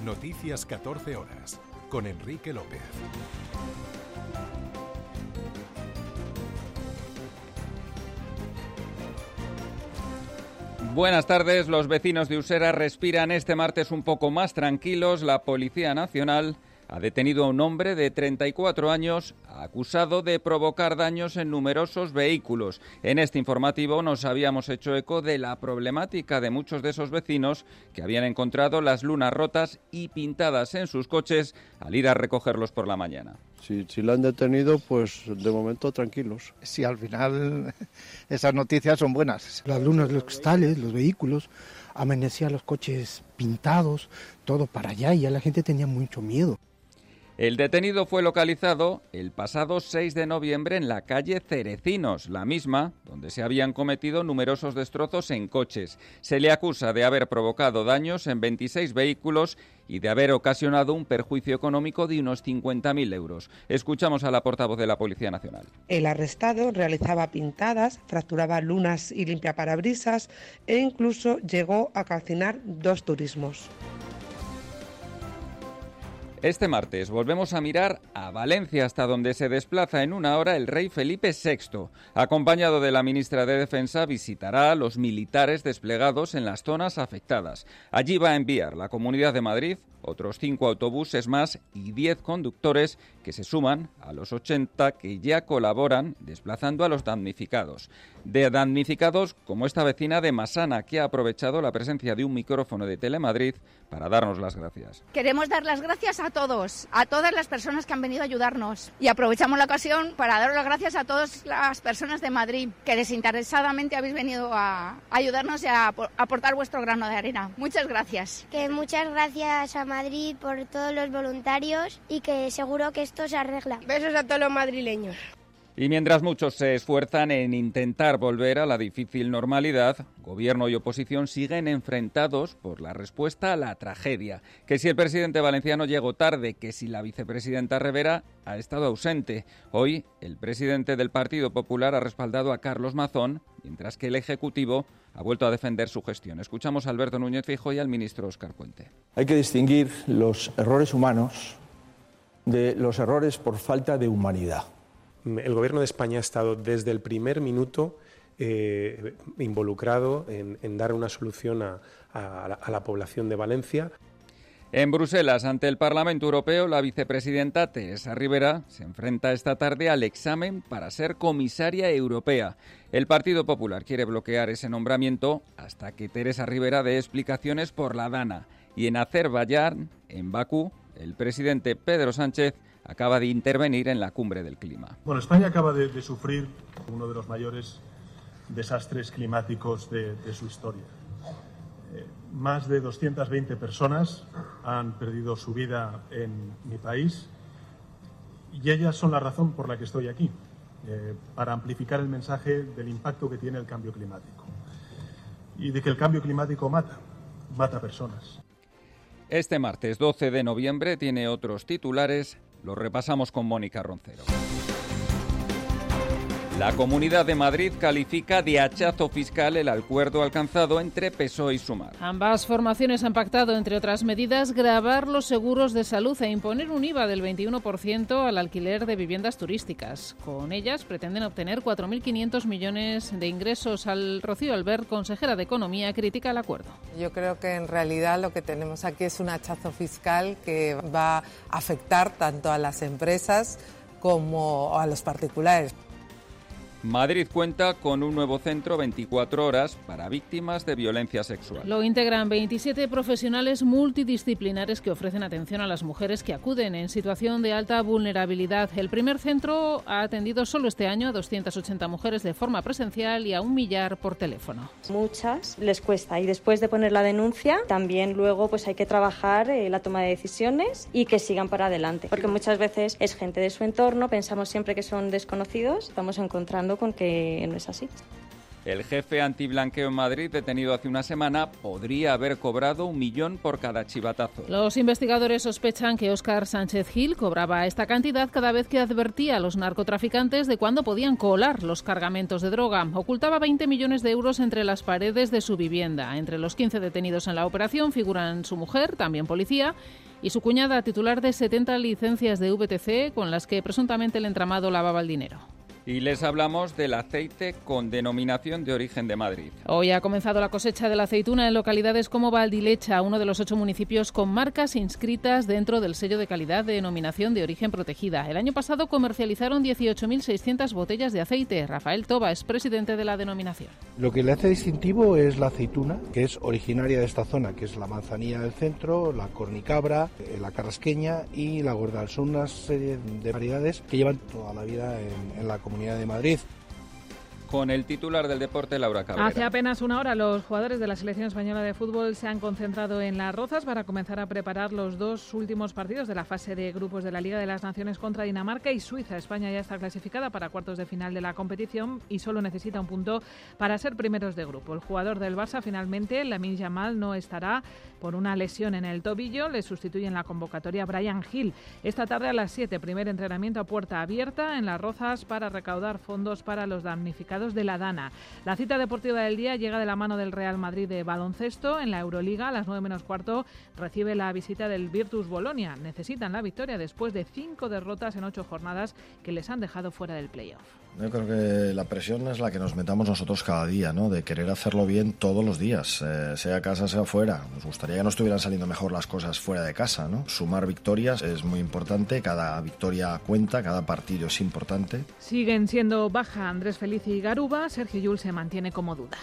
Noticias 14 horas, con Enrique López. Buenas tardes. Los vecinos de Usera respiran este martes un poco más tranquilos. La Policía Nacional ha detenido a un hombre de 34 años acusado de provocar daños en numerosos vehículos. En este informativo nos habíamos hecho eco de la problemática de muchos de esos vecinos que habían encontrado las lunas rotas y pintadas en sus coches al ir a recogerlos por la mañana. Si lo han detenido, pues de momento tranquilos. Sí, al final esas noticias son buenas. Las lunas, los cristales, los vehículos, amanecían los coches pintados, todo para allá, y ya la gente tenía mucho miedo. El detenido fue localizado el pasado 6 de noviembre en la calle Cerecinos, la misma donde se habían cometido numerosos destrozos en coches. Se le acusa de haber provocado daños en 26 vehículos y de haber ocasionado un perjuicio económico de unos 50.000 euros. Escuchamos a la portavoz de la Policía Nacional. El arrestado realizaba pintadas, fracturaba lunas y limpiaparabrisas e incluso llegó a calcinar 2 turismos. Este martes volvemos a mirar a Valencia, hasta donde se desplaza en una hora el rey Felipe VI. Acompañado de la ministra de Defensa, visitará a los militares desplegados en las zonas afectadas. Allí va a enviar la Comunidad de Madrid otros 5 autobuses más y 10 conductores que se suman a los 80 que ya colaboran desplazando a los damnificados. De damnificados como esta vecina de Masana, que ha aprovechado la presencia de un micrófono de Telemadrid para darnos las gracias. Queremos dar las gracias a todos, a todas las personas que han venido a ayudarnos, y aprovechamos la ocasión para dar las gracias a todas las personas de Madrid que desinteresadamente habéis venido a ayudarnos y a aportar vuestro grano de arena. Muchas gracias. Que muchas gracias a Madrid por todos los voluntarios y que seguro que esto se arregla. Besos a todos los madrileños. Y mientras muchos se esfuerzan en intentar volver a la difícil normalidad, Gobierno y oposición siguen enfrentados por la respuesta a la tragedia. Que si el presidente valenciano llegó tarde, que si la vicepresidenta Rivera ha estado ausente. Hoy, el presidente del Partido Popular ha respaldado a Carlos Mazón, mientras que el Ejecutivo ha vuelto a defender su gestión. Escuchamos a Alberto Núñez Feijóo y al ministro Óscar Puente. Hay que distinguir los errores humanos de los errores por falta de humanidad. El Gobierno de España ha estado desde el primer minuto involucrado en dar una solución a la población de Valencia. En Bruselas, ante el Parlamento Europeo, la vicepresidenta Teresa Rivera se enfrenta esta tarde al examen para ser comisaria europea. El Partido Popular quiere bloquear ese nombramiento hasta que Teresa Rivera dé explicaciones por la DANA. Y en Azerbaiyán, en Bakú, el presidente Pedro Sánchez acaba de intervenir en la cumbre del clima. Bueno, España acaba de sufrir uno de los mayores desastres climáticos de su historia. Más de 220 personas han perdido su vida en mi país y ellas son la razón por la que estoy aquí, para amplificar el mensaje del impacto que tiene el cambio climático y de que el cambio climático mata personas. Este martes 12 de noviembre tiene otros titulares. Los repasamos con Mónica Roncero. La Comunidad de Madrid califica de hachazo fiscal el acuerdo alcanzado entre PSOE y Sumar. Ambas formaciones han pactado, entre otras medidas, gravar los seguros de salud e imponer un IVA del 21% al alquiler de viviendas turísticas. Con ellas pretenden obtener 4.500 millones de ingresos. Rocío Albert, consejera de Economía, critica el acuerdo. Yo creo que en realidad lo que tenemos aquí es un hachazo fiscal que va a afectar tanto a las empresas como a los particulares. Madrid cuenta con un nuevo centro 24 horas para víctimas de violencia sexual. Lo integran 27 profesionales multidisciplinares que ofrecen atención a las mujeres que acuden en situación de alta vulnerabilidad. El primer centro ha atendido solo este año a 280 mujeres de forma presencial y a 1 millar por teléfono. Muchas les cuesta, y después de poner la denuncia también luego pues hay que trabajar la toma de decisiones y que sigan para adelante, porque muchas veces es gente de su entorno, pensamos siempre que son desconocidos, estamos encontrando con que no es así. El jefe antiblanqueo en Madrid, detenido hace una semana, podría haber cobrado 1 millón por cada chivatazo. Los investigadores sospechan que Óscar Sánchez Gil cobraba esta cantidad cada vez que advertía a los narcotraficantes de cuándo podían colar los cargamentos de droga. Ocultaba 20 millones de euros entre las paredes de su vivienda. Entre los 15 detenidos en la operación figuran su mujer, también policía, y su cuñada, titular de 70 licencias de VTC con las que presuntamente el entramado lavaba el dinero. Y les hablamos del aceite con denominación de origen de Madrid. Hoy ha comenzado la cosecha de la aceituna en localidades como Valdilecha, uno de los 8 municipios con marcas inscritas dentro del sello de calidad de denominación de origen protegida. El año pasado comercializaron 18.600 botellas de aceite. Rafael Toba es presidente de la denominación. Lo que le hace distintivo es la aceituna, que es originaria de esta zona, que es la manzanilla del centro, la cornicabra, la carrasqueña y la gordal. Son una serie de variedades que llevan toda la vida en la comunidad de Madrid. Con el titular del deporte, Laura Cabrera. Hace apenas una hora los jugadores de la selección española de fútbol se han concentrado en Las Rozas para comenzar a preparar los 2 últimos partidos de la fase de grupos de la Liga de las Naciones contra Dinamarca y Suiza. España ya está clasificada para cuartos de final de la competición y solo necesita un punto para ser primeros de grupo. El jugador del Barça finalmente, Lamine Yamal, no estará por una lesión en el tobillo. Le sustituye en la convocatoria Bryan Gil. Esta tarde a las 7, primer entrenamiento a puerta abierta en Las Rozas para recaudar fondos para los damnificados de la Dana. La cita deportiva del día llega de la mano del Real Madrid de baloncesto. En la Euroliga, a las 9 menos cuarto, recibe la visita del Virtus Bolonia. Necesitan la victoria después de 5 derrotas en 8 jornadas que les han dejado fuera del playoff. Yo creo que la presión es la que nos metamos nosotros cada día, ¿no? De querer hacerlo bien todos los días, sea casa, sea fuera. Nos gustaría que nos estuvieran saliendo mejor las cosas fuera de casa, ¿no? Sumar victorias es muy importante, cada victoria cuenta, cada partido es importante. Siguen siendo baja Andrés Feliz y Garuba. Sergio Llull se mantiene como duda.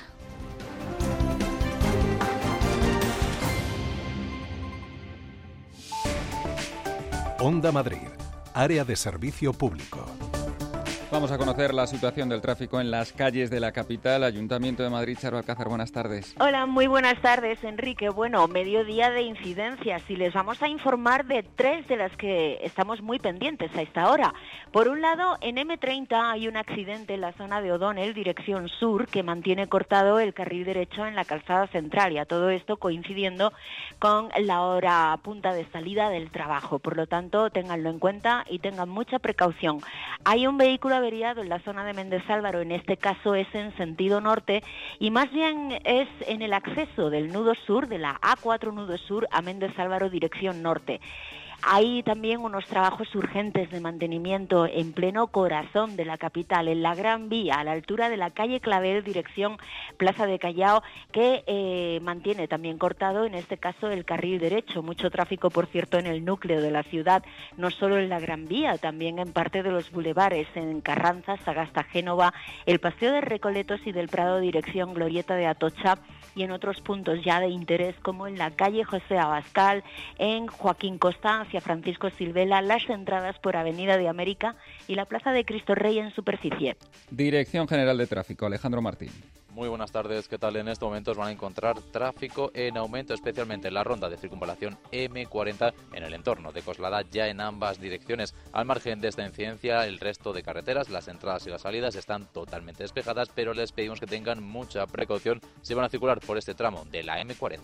Onda Madrid, área de servicio público. Vamos a conocer la situación del tráfico en las calles de la capital. Ayuntamiento de Madrid, Charo Alcázar, buenas tardes. Hola, muy buenas tardes, Enrique. Bueno, mediodía de incidencias y les vamos a informar de 3 de las que estamos muy pendientes a esta hora. Por un lado, en M30 hay un accidente en la zona de O'Donnell, dirección sur, que mantiene cortado el carril derecho en la calzada central, y a todo esto coincidiendo con la hora punta de salida del trabajo. Por lo tanto, ténganlo en cuenta y tengan mucha precaución. Hay un vehículo averiado en la zona de Méndez Álvaro, en este caso es en sentido norte y más bien es en el acceso del nudo sur, de la A4 nudo sur a Méndez Álvaro dirección norte. Hay también unos trabajos urgentes de mantenimiento en pleno corazón de la capital, en la Gran Vía, a la altura de la calle Clavel, dirección Plaza de Callao, que mantiene también cortado, en este caso, el carril derecho. Mucho tráfico, por cierto, en el núcleo de la ciudad, no solo en la Gran Vía, también en parte de los bulevares, en Carranza, Sagasta, Génova, el Paseo de Recoletos y del Prado, dirección Glorieta de Atocha, y en otros puntos ya de interés, como en la calle José Abascal, en Joaquín Costa, hacia Francisco Silvela, las entradas por Avenida de América y la Plaza de Cristo Rey en superficie. Dirección General de Tráfico, Alejandro Martín. Muy buenas tardes, ¿qué tal? En estos momentos van a encontrar tráfico en aumento, especialmente en la ronda de circunvalación M40 en el entorno de Coslada, ya en ambas direcciones. Al margen de esta incidencia, el resto de carreteras, las entradas y las salidas están totalmente despejadas, pero les pedimos que tengan mucha precaución si van a circular por este tramo de la M40.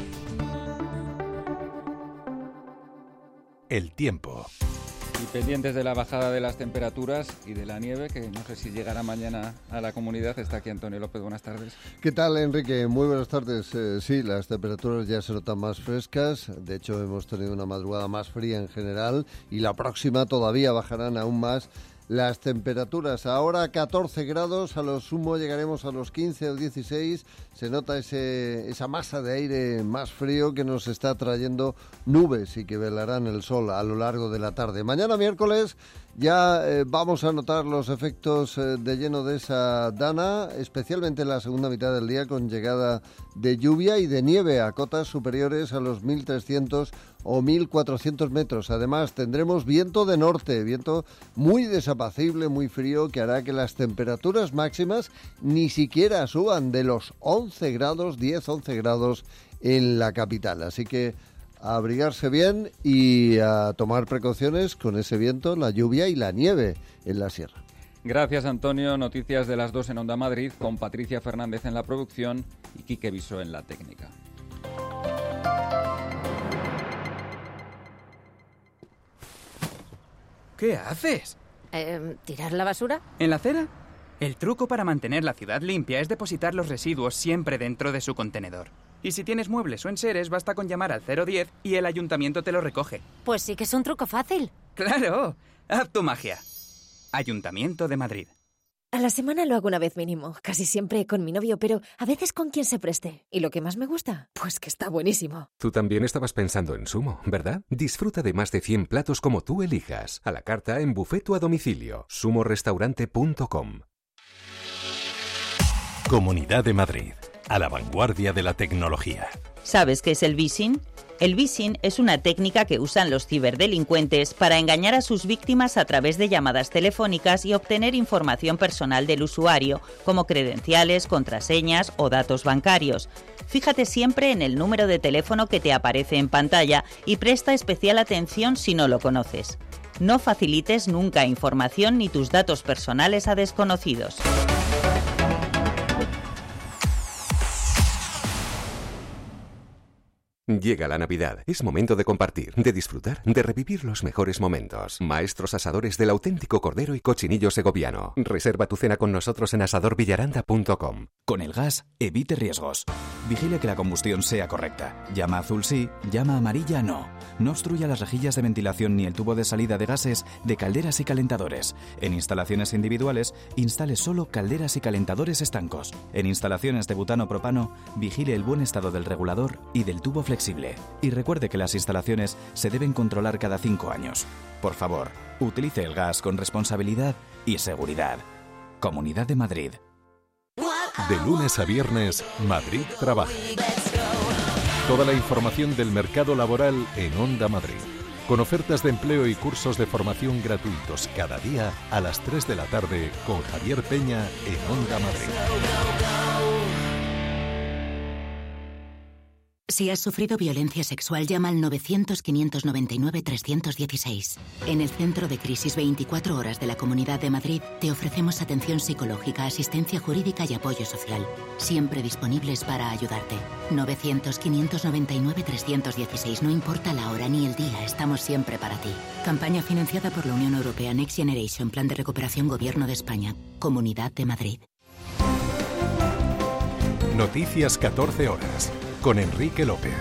El tiempo. Y pendientes de la bajada de las temperaturas y de la nieve, que no sé si llegará mañana a la comunidad. Está aquí Antonio López, buenas tardes. ¿Qué tal, Enrique? Muy buenas tardes. Sí, las temperaturas ya se notan más frescas. De hecho, hemos tenido una madrugada más fría en general y la próxima todavía bajarán aún más las temperaturas. Ahora 14 grados, a lo sumo llegaremos a los 15 o 16. Se nota esa masa de aire más frío que nos está trayendo nubes y que velarán el sol a lo largo de la tarde. Mañana miércoles ya vamos a notar los efectos de lleno de esa dana, especialmente en la segunda mitad del día, con llegada de lluvia y de nieve a cotas superiores a los 1.300 o 1.400 metros. Además, tendremos viento de norte, viento muy desapacible, muy frío, que hará que las temperaturas máximas ni siquiera suban de los 11 grados, 10-11 grados en la capital. Así que a abrigarse bien y a tomar precauciones con ese viento, la lluvia y la nieve en la sierra. Gracias, Antonio. Noticias de las 2 en Onda Madrid, con Patricia Fernández en la producción y Quique Visó en la técnica. ¿Qué haces? ¿Tirar la basura? ¿En la acera? El truco para mantener la ciudad limpia es depositar los residuos siempre dentro de su contenedor. Y si tienes muebles o enseres, basta con llamar al 010 y el ayuntamiento te lo recoge. Pues sí que es un truco fácil. ¡Claro! ¡Haz tu magia! Ayuntamiento de Madrid. A la semana lo hago una vez mínimo, casi siempre con mi novio, pero a veces con quien se preste. ¿Y lo que más me gusta? Pues que está buenísimo. Tú también estabas pensando en Sumo, ¿verdad? Disfruta de más de 100 platos como tú elijas, a la carta, en buffet o a domicilio. sumorestaurante.com. Comunidad de Madrid, a la vanguardia de la tecnología. ¿Sabes qué es el phishing? El phishing es una técnica que usan los ciberdelincuentes para engañar a sus víctimas a través de llamadas telefónicas y obtener información personal del usuario, como credenciales, contraseñas o datos bancarios. Fíjate siempre en el número de teléfono que te aparece en pantalla y presta especial atención si no lo conoces. No facilites nunca información ni tus datos personales a desconocidos. Llega la Navidad. Es momento de compartir, de disfrutar, de revivir los mejores momentos. Maestros asadores del auténtico cordero y cochinillo segoviano. Reserva tu cena con nosotros en asadorvillaranda.com. Con el gas, evite riesgos. Vigile que la combustión sea correcta. Llama azul sí, llama amarilla no. No obstruya las rejillas de ventilación ni el tubo de salida de gases de calderas y calentadores. En instalaciones individuales, instale solo calderas y calentadores estancos. En instalaciones de butano-propano, vigile el buen estado del regulador y del tubo flexible. Y recuerde que las instalaciones se deben controlar cada 5 años. Por favor, utilice el gas con responsabilidad y seguridad. Comunidad de Madrid. De lunes a viernes, Madrid trabaja. Toda la información del mercado laboral en Onda Madrid. Con ofertas de empleo y cursos de formación gratuitos cada día a las 3 de la tarde con Javier Peña en Onda Madrid. Si has sufrido violencia sexual, llama al 900-599-316. En el Centro de Crisis 24 Horas de la Comunidad de Madrid te ofrecemos atención psicológica, asistencia jurídica y apoyo social. Siempre disponibles para ayudarte. 900-599-316. No importa la hora ni el día, estamos siempre para ti. Campaña financiada por la Unión Europea Next Generation, Plan de Recuperación Gobierno de España. Comunidad de Madrid. Noticias 14 horas. Con Enrique López.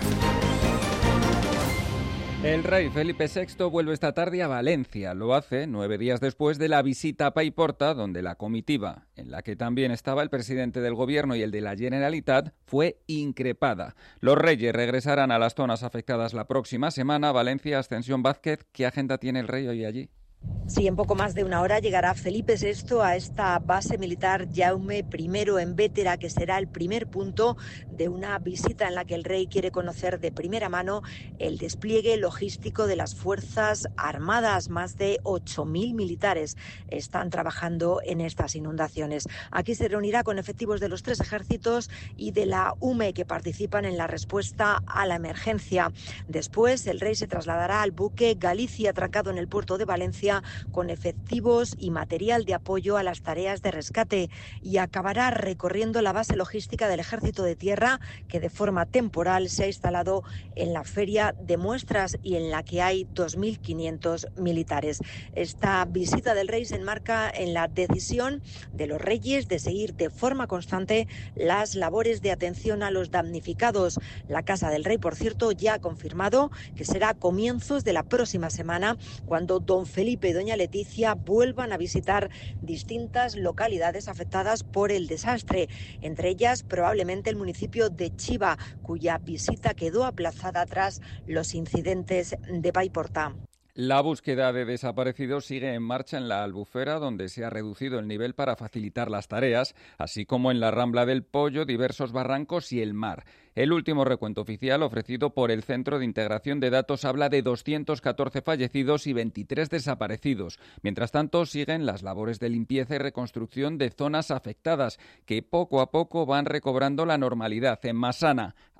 El rey Felipe VI vuelve esta tarde a Valencia. Lo hace 9 días después de la visita a Paiporta, donde la comitiva, en la que también estaba el presidente del Gobierno y el de la Generalitat, fue increpada. Los reyes regresarán a las zonas afectadas la próxima semana. Valencia, Ascensión Vázquez, ¿qué agenda tiene el rey hoy allí? Sí, en poco más de una hora llegará Felipe VI a esta base militar Jaume I en Bétera, que será el primer punto de una visita en la que el rey quiere conocer de primera mano el despliegue logístico de las Fuerzas Armadas. Más de 8.000 militares están trabajando en estas inundaciones. Aquí se reunirá con efectivos de los 3 ejércitos y de la UME, que participan en la respuesta a la emergencia. Después, el rey se trasladará al buque Galicia, atracado en el puerto de Valencia, con efectivos y material de apoyo a las tareas de rescate, y acabará recorriendo la base logística del Ejército de Tierra, que de forma temporal se ha instalado en la feria de muestras y en la que hay 2.500 militares. Esta visita del rey se enmarca en la decisión de los reyes de seguir de forma constante las labores de atención a los damnificados. La Casa del Rey, por cierto, ya ha confirmado que será a comienzos de la próxima semana cuando don Felipe y doña Leticia vuelvan a visitar distintas localidades afectadas por el desastre, entre ellas probablemente el municipio de Chiva, cuya visita quedó aplazada tras los incidentes de Paiporta. La búsqueda de desaparecidos sigue en marcha en la Albufera, donde se ha reducido el nivel para facilitar las tareas, así como en la Rambla del Pollo, diversos barrancos y el mar. El último recuento oficial ofrecido por el Centro de Integración de Datos habla de 214 fallecidos y 23 desaparecidos. Mientras tanto, siguen las labores de limpieza y reconstrucción de zonas afectadas, que poco a poco van recobrando la normalidad. En Massana,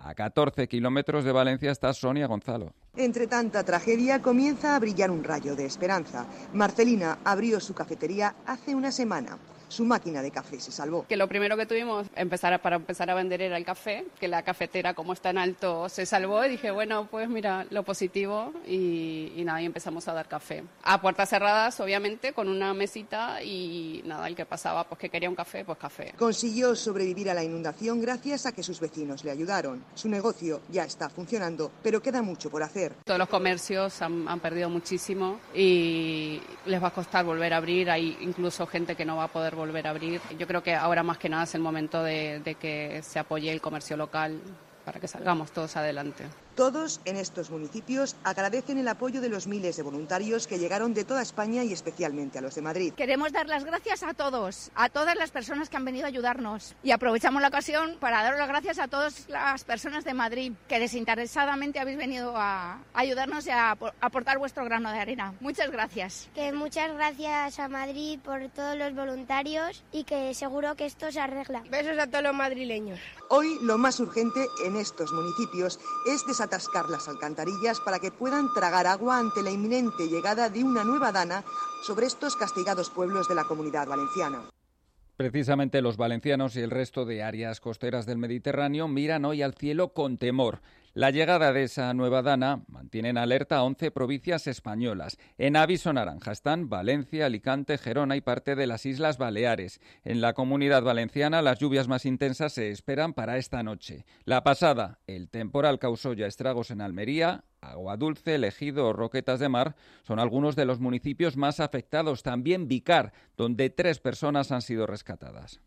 A 14 kilómetros de Valencia está Sonia Gonzalo. Entre tanta tragedia comienza a brillar un rayo de esperanza. Marcelina abrió su cafetería hace una semana. Su máquina de café se salvó. Que lo primero que tuvimos para empezar a vender era el café, que la cafetera, como está en alto, se salvó y dije, bueno, pues mira, lo positivo y nada, y empezamos a dar café. A puertas cerradas, obviamente, con una mesita y nada, el que pasaba, pues que quería un café, pues café. Consiguió sobrevivir a la inundación gracias a que sus vecinos le ayudaron. Su negocio ya está funcionando, pero queda mucho por hacer. Todos los comercios han perdido muchísimo y les va a costar volver a abrir. Hay incluso gente que no va a poder volver a abrir. Yo creo que ahora más que nada es el momento de que se apoye el comercio local para que salgamos todos adelante. Todos en estos municipios agradecen el apoyo de los miles de voluntarios que llegaron de toda España y especialmente a los de Madrid. Queremos dar las gracias a todos, a todas las personas que han venido a ayudarnos y aprovechamos la ocasión para dar las gracias a todas las personas de Madrid que desinteresadamente habéis venido a ayudarnos y a aportar vuestro grano de arena. Muchas gracias. Que muchas gracias a Madrid por todos los voluntarios y que seguro que esto se arregla. Besos a todos los madrileños. Hoy lo más urgente en estos municipios es desatascar las alcantarillas para que puedan tragar agua ante la inminente llegada de una nueva dana sobre estos castigados pueblos de la Comunidad Valenciana. Precisamente los valencianos y el resto de áreas costeras del Mediterráneo miran hoy al cielo con temor. La llegada de esa nueva dana mantiene en alerta a 11 provincias españolas. En aviso naranja están Valencia, Alicante, Gerona y parte de las Islas Baleares. En la Comunidad Valenciana las lluvias más intensas se esperan para esta noche. La pasada, el temporal causó ya estragos en Almería. Aguadulce, Ejido o Roquetas de Mar son algunos de los municipios más afectados. También Vicar, donde 3 personas han sido rescatadas.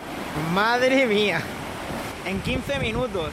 ¡Madre mía! En 15 minutos.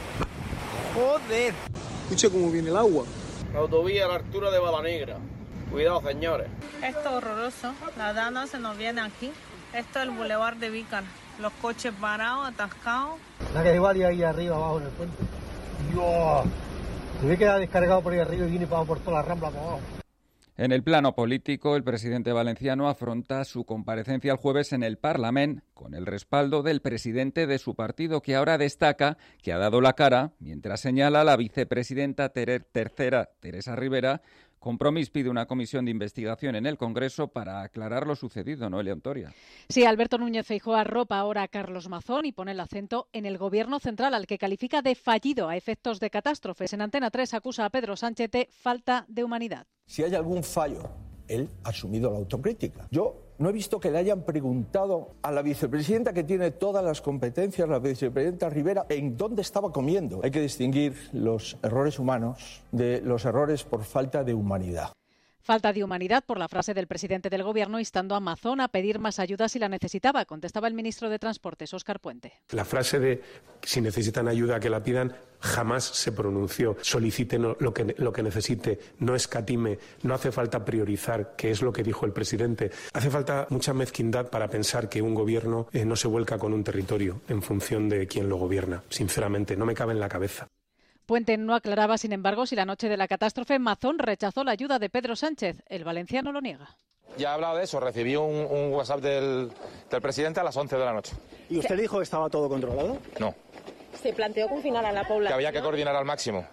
¡Joder! Escucha cómo viene el agua. La autovía a la altura de Balanegra. Cuidado, señores. Esto es horroroso. La dana se nos viene aquí. Esto es el bulevar de Vícar. Los coches parados, atascados. La que hay varios ahí arriba, abajo en el puente. ¡Dios! Se ve que ha descargado por ahí arriba y viene por toda la rambla para abajo. En el plano político, el presidente valenciano afronta su comparecencia el jueves en el Parlament con el respaldo del presidente de su partido, que ahora destaca que ha dado la cara, mientras señala a la vicepresidenta tercera, Teresa Rivera. Compromís pide una comisión de investigación en el Congreso para aclarar lo sucedido, Noelia Ontoria. Sí, Alberto Núñez Feijóo arropa ahora a Carlos Mazón y pone el acento en el Gobierno central, al que califica de fallido a efectos de catástrofes. En Antena 3 acusa a Pedro Sánchez de falta de humanidad. Si hay algún fallo, él ha asumido la autocrítica. Yo no he visto que le hayan preguntado a la vicepresidenta, que tiene todas las competencias, la vicepresidenta Rivera, en dónde estaba comiendo. Hay que distinguir los errores humanos de los errores por falta de humanidad. Falta de humanidad por la frase del presidente del Gobierno instando a Mazón a pedir más ayuda si la necesitaba, contestaba el ministro de Transportes, Óscar Puente. La frase de si necesitan ayuda que la pidan jamás se pronunció. Solicite lo que necesite, no escatime, no hace falta priorizar, que es lo que dijo el presidente. Hace falta mucha mezquindad para pensar que un gobierno no se vuelca con un territorio en función de quién lo gobierna. Sinceramente, no me cabe en la cabeza. Puente no aclaraba, sin embargo, si la noche de la catástrofe Mazón rechazó la ayuda de Pedro Sánchez. El valenciano lo niega. Ya he hablado de eso, recibí un WhatsApp del presidente a las 11 de la noche. ¿Y usted dijo que estaba todo controlado? No. Se planteó confinar a la población. Que había que coordinar al máximo,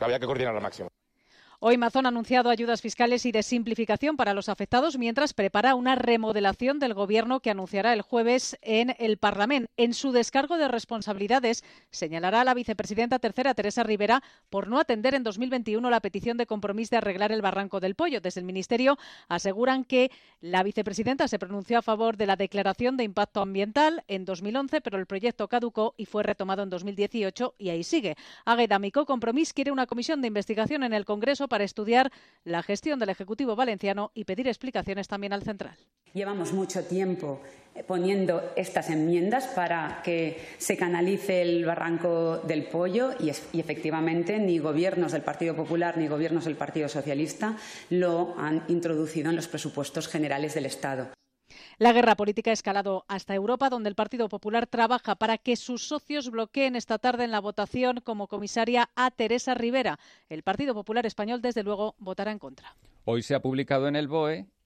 Hoy Mazón ha anunciado ayudas fiscales y de simplificación para los afectados, mientras prepara una remodelación del Gobierno que anunciará el jueves en el Parlament. En su descargo de responsabilidades señalará a la vicepresidenta tercera, Teresa Rivera, por no atender en 2021 la petición de Compromís de arreglar el Barranco del Pollo. Desde el Ministerio aseguran que la vicepresidenta se pronunció a favor de la declaración de impacto ambiental en 2011, pero el proyecto caducó y fue retomado en 2018 y ahí sigue. Águeda Micó, Compromís quiere una comisión de investigación en el Congreso para estudiar la gestión del Ejecutivo valenciano y pedir explicaciones también al central. Llevamos mucho tiempo poniendo estas enmiendas para que se canalice el Barranco del Pollo y efectivamente ni gobiernos del Partido Popular ni gobiernos del Partido Socialista lo han introducido en los presupuestos generales del Estado. La guerra política ha escalado hasta Europa, donde el Partido Popular trabaja para que sus socios bloqueen esta tarde en la votación como comisaria a Teresa Rivera. El Partido Popular español, desde luego, votará en contra. Hoy se ha publicado en el BOE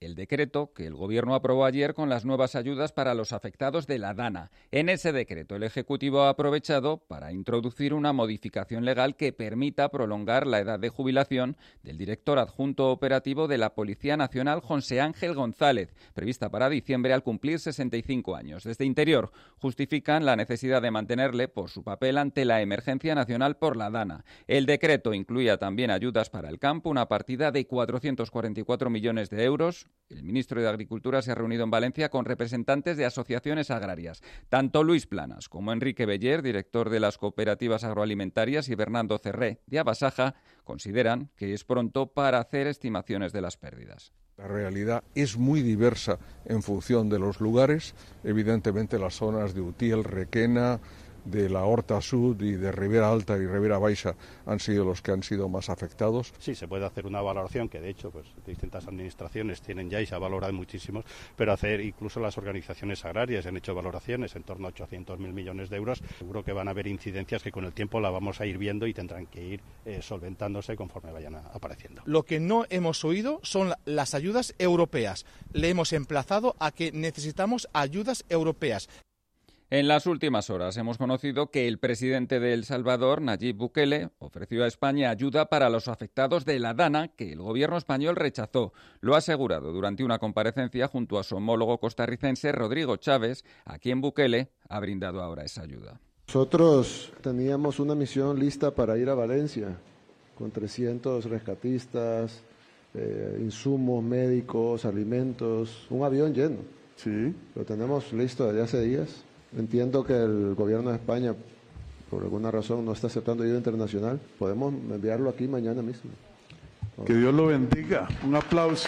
el decreto que el Gobierno aprobó ayer con las nuevas ayudas para los afectados de la DANA. En ese decreto, el Ejecutivo ha aprovechado para introducir una modificación legal que permita prolongar la edad de jubilación del director adjunto operativo de la Policía Nacional, José Ángel González, prevista para diciembre al cumplir 65 años. Desde Interior justifican la necesidad de mantenerle por su papel ante la emergencia nacional por la DANA. El decreto incluía también ayudas para el campo, una partida de 444 millones de euros. El ministro de Agricultura se ha reunido en Valencia con representantes de asociaciones agrarias. Tanto Luis Planas como Enrique Beller, director de las cooperativas agroalimentarias, y Bernardo Cerré, de Abasaja, consideran que es pronto para hacer estimaciones de las pérdidas. La realidad es muy diversa en función de los lugares. Evidentemente las zonas de Utiel, Requena, de la Horta Sud y de Ribera Alta y Ribera Baixa han sido los que han sido más afectados. Sí, se puede hacer una valoración que de hecho pues distintas administraciones tienen ya y se ha valorado muchísimo, pero hacer incluso las organizaciones agrarias han hecho valoraciones en torno a 800.000 millones de euros. Seguro que van a haber incidencias que con el tiempo la vamos a ir viendo y tendrán que ir solventándose conforme vayan apareciendo. Lo que no hemos oído son las ayudas europeas. Le hemos emplazado a que necesitamos ayudas europeas. En las últimas horas hemos conocido que el presidente de El Salvador, Nayib Bukele, ofreció a España ayuda para los afectados de la DANA, que el gobierno español rechazó. Lo ha asegurado durante una comparecencia junto a su homólogo costarricense, Rodrigo Chávez, a quien Bukele ha brindado ahora esa ayuda. Nosotros teníamos una misión lista para ir a Valencia, con 300 rescatistas, insumos médicos, alimentos, un avión lleno. Sí. Lo tenemos listo desde hace días. Entiendo que el gobierno de España, por alguna razón, no está aceptando ayuda internacional. Podemos enviarlo aquí mañana mismo. Que Dios lo bendiga. Un aplauso.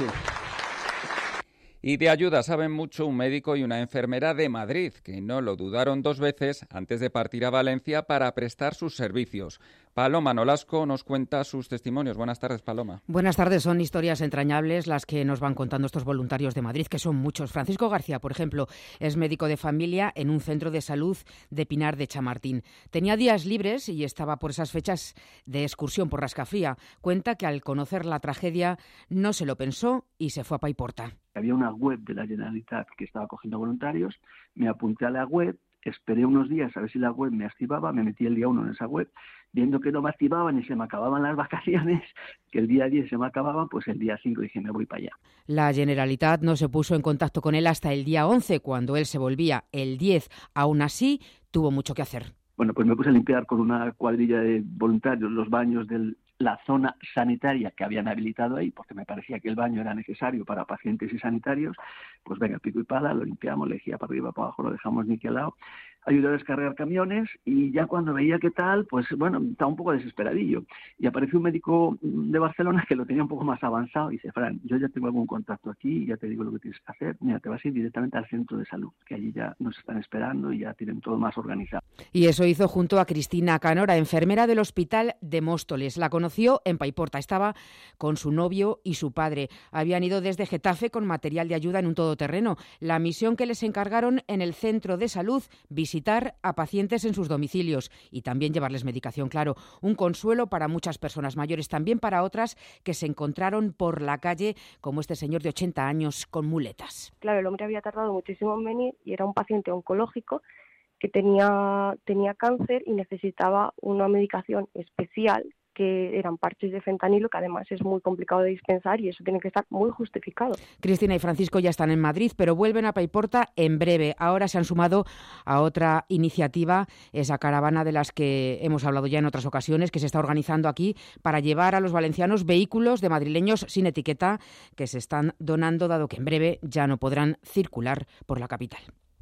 Y de ayuda saben mucho un médico y una enfermera de Madrid, que no lo dudaron dos veces antes de partir a Valencia para prestar sus servicios. Paloma Nolasco nos cuenta sus testimonios. Buenas tardes, Paloma. Buenas tardes. Son historias entrañables las que nos van contando estos voluntarios de Madrid, que son muchos. Francisco García, por ejemplo, es médico de familia en un centro de salud de Pinar de Chamartín. Tenía días libres y estaba por esas fechas de excursión por Rascafría. Cuenta que al conocer la tragedia no se lo pensó y se fue a Paiporta. Había una web de la Generalitat que estaba cogiendo voluntarios, me apunté a la web, esperé unos días a ver si la web me activaba, me metí el día 1 en esa web, viendo que no me activaban y se me acababan las vacaciones, que el día 10 se me acababan, pues el día 5 dije, me voy para allá. La Generalitat no se puso en contacto con él hasta el día 11, cuando él se volvía el 10. Aún así, tuvo mucho que hacer. Bueno, pues me puse a limpiar con una cuadrilla de voluntarios los baños de la zona sanitaria que habían habilitado ahí, porque me parecía que el baño era necesario para pacientes y sanitarios. Pues venga, pico y pala, lo limpiamos, le decía para arriba, para abajo, lo dejamos niquelado. Ayudé a descargar camiones y ya cuando veía qué tal, pues bueno, estaba un poco desesperadillo. Y apareció un médico de Barcelona que lo tenía un poco más avanzado y dice, Fran, yo ya tengo algún contacto aquí, ya te digo lo que tienes que hacer. Mira, te vas a ir directamente al centro de salud, que allí ya nos están esperando y ya tienen todo más organizado. Y eso hizo junto a Cristina Canora, enfermera del Hospital de Móstoles. La conoció en Paiporta, estaba con su novio y su padre. Habían ido desde Getafe con material de ayuda en un todoterreno. La misión que les encargaron en el centro de salud, visitar a pacientes en sus domicilios y también llevarles medicación, claro. Un consuelo para muchas personas mayores, también para otras que se encontraron por la calle, como este señor de 80 años con muletas. Claro, el hombre había tardado muchísimo en venir y era un paciente oncológico que tenía cáncer y necesitaba una medicación especial, que eran parches de fentanilo, que además es muy complicado de dispensar y eso tiene que estar muy justificado. Cristina y Francisco ya están en Madrid, pero vuelven a Paiporta en breve. Ahora se han sumado a otra iniciativa, esa caravana de las que hemos hablado ya en otras ocasiones, que se está organizando aquí para llevar a los valencianos vehículos de madrileños sin etiqueta que se están donando, dado que en breve ya no podrán circular por la capital.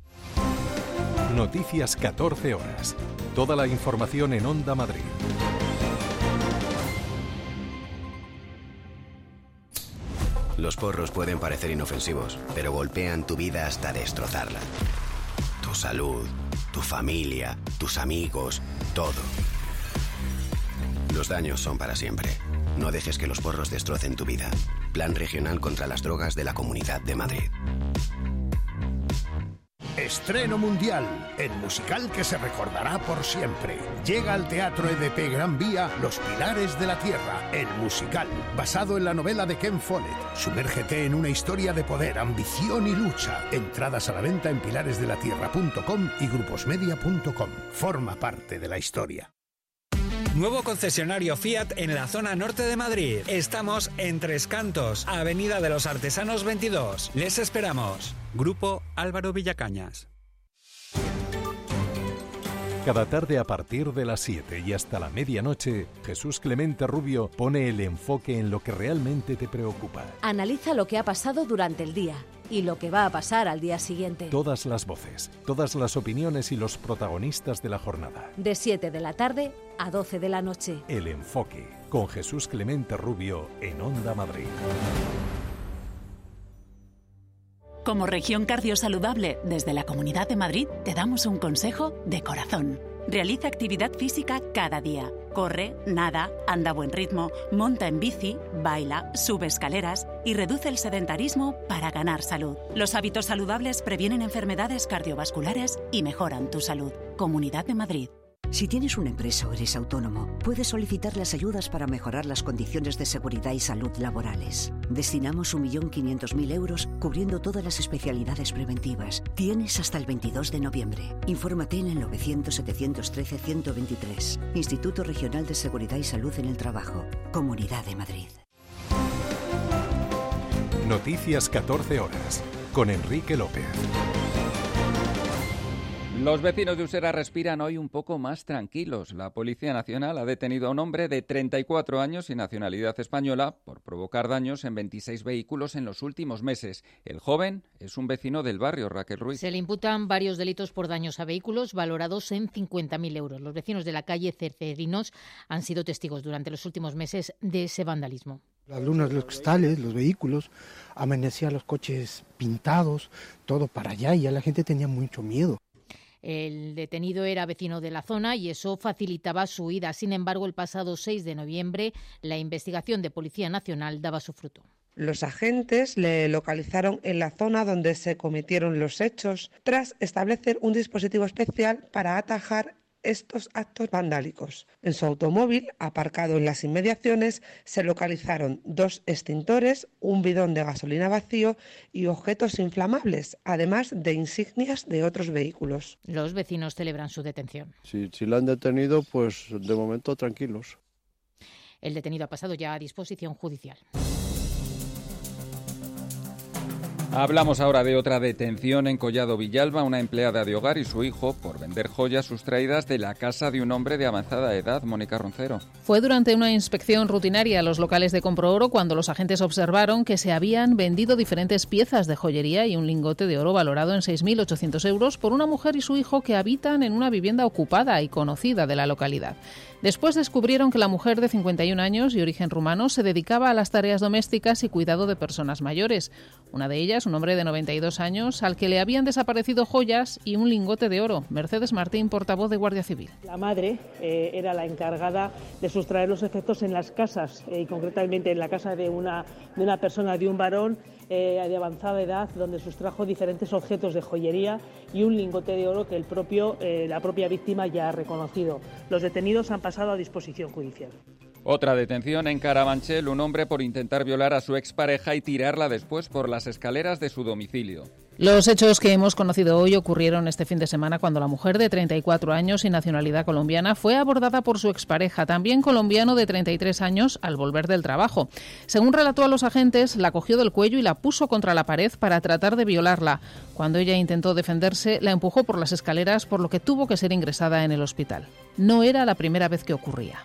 Noticias 14 horas. Toda la información en Onda Madrid. Los porros pueden parecer inofensivos, pero golpean tu vida hasta destrozarla. Tu salud, tu familia, tus amigos, todo. Los daños son para siempre. No dejes que los porros destrocen tu vida. Plan Regional contra las Drogas de la Comunidad de Madrid. Estreno mundial, el musical que se recordará por siempre. Llega al Teatro EDP Gran Vía Los Pilares de la Tierra, el musical, basado en la novela de Ken Follett. Sumérgete en una historia de poder, ambición y lucha. Entradas a la venta en pilaresdelatierra.com y gruposmedia.com. Forma parte de la historia. Nuevo concesionario Fiat en la zona norte de Madrid. Estamos en Tres Cantos, Avenida de los Artesanos 22. Les esperamos. Grupo Álvaro Villacañas. Cada tarde a partir de las 7 y hasta la medianoche, Jesús Clemente Rubio pone el enfoque en lo que realmente te preocupa. Analiza lo que ha pasado durante el día y lo que va a pasar al día siguiente. Todas las voces, todas las opiniones y los protagonistas de la jornada. De 7 de la tarde a 12 de la noche. El enfoque, con Jesús Clemente Rubio en Onda Madrid. Como región cardiosaludable, desde la Comunidad de Madrid te damos un consejo de corazón. Realiza actividad física cada día. Corre, nada, anda a buen ritmo, monta en bici, baila, sube escaleras y reduce el sedentarismo para ganar salud. Los hábitos saludables previenen enfermedades cardiovasculares y mejoran tu salud. Comunidad de Madrid. Si tienes una empresa o eres autónomo, puedes solicitar las ayudas para mejorar las condiciones de seguridad y salud laborales. Destinamos 1.500.000 euros cubriendo todas las especialidades preventivas. Tienes hasta el 22 de noviembre. Infórmate en el 900-713-123. Instituto Regional de Seguridad y Salud en el Trabajo. Comunidad de Madrid. Noticias 14 horas, con Enrique López. Los vecinos de Usera respiran hoy un poco más tranquilos. La Policía Nacional ha detenido a un hombre de 34 años y nacionalidad española por provocar daños en 26 vehículos en los últimos meses. El joven es un vecino del barrio, Raquel Ruiz. Se le imputan varios delitos por daños a vehículos valorados en 50.000 euros. Los vecinos de la calle Cercerinos han sido testigos durante los últimos meses de ese vandalismo. Las lunas, los cristales, los vehículos, amanecían los coches pintados, todo para allá y ya la gente tenía mucho miedo. El detenido era vecino de la zona y eso facilitaba su huida. Sin embargo, el pasado 6 de noviembre, la investigación de Policía Nacional daba su fruto. Los agentes le localizaron en la zona donde se cometieron los hechos, tras establecer un dispositivo especial para atajar estos actos vandálicos. En su automóvil, aparcado en las inmediaciones, se localizaron 2 extintores, un bidón de gasolina vacío y objetos inflamables, además de insignias de otros vehículos. Los vecinos celebran su detención. Si lo han detenido, pues de momento tranquilos. El detenido ha pasado ya a disposición judicial. Hablamos ahora de otra detención en Collado Villalba, una empleada de hogar y su hijo por vender joyas sustraídas de la casa de un hombre de avanzada edad. Mónica Roncero. Fue durante una inspección rutinaria a los locales de Comprooro cuando los agentes observaron que se habían vendido diferentes piezas de joyería y un lingote de oro valorado en 6.800 euros por una mujer y su hijo que habitan en una vivienda ocupada y conocida de la localidad. Después descubrieron que la mujer de 51 años y origen rumano se dedicaba a las tareas domésticas y cuidado de personas mayores. Una de ellas, un hombre de 92 años, al que le habían desaparecido joyas y un lingote de oro. Mercedes Martín, portavoz de Guardia Civil. La madre era la encargada de sustraer los efectos en las casas, y concretamente en la casa de una persona, de un varón de avanzada edad, donde sustrajo diferentes objetos de joyería y un lingote de oro que la propia víctima ya ha reconocido. Los detenidos han pasado a disposición judicial. Otra detención en Carabanchel, un hombre por intentar violar a su expareja y tirarla después por las escaleras de su domicilio. Los hechos que hemos conocido hoy ocurrieron este fin de semana cuando la mujer de 34 años y nacionalidad colombiana fue abordada por su expareja, también colombiano de 33 años, al volver del trabajo. Según relató a los agentes, la cogió del cuello y la puso contra la pared para tratar de violarla. Cuando ella intentó defenderse, la empujó por las escaleras, por lo que tuvo que ser ingresada en el hospital. No era la primera vez que ocurría.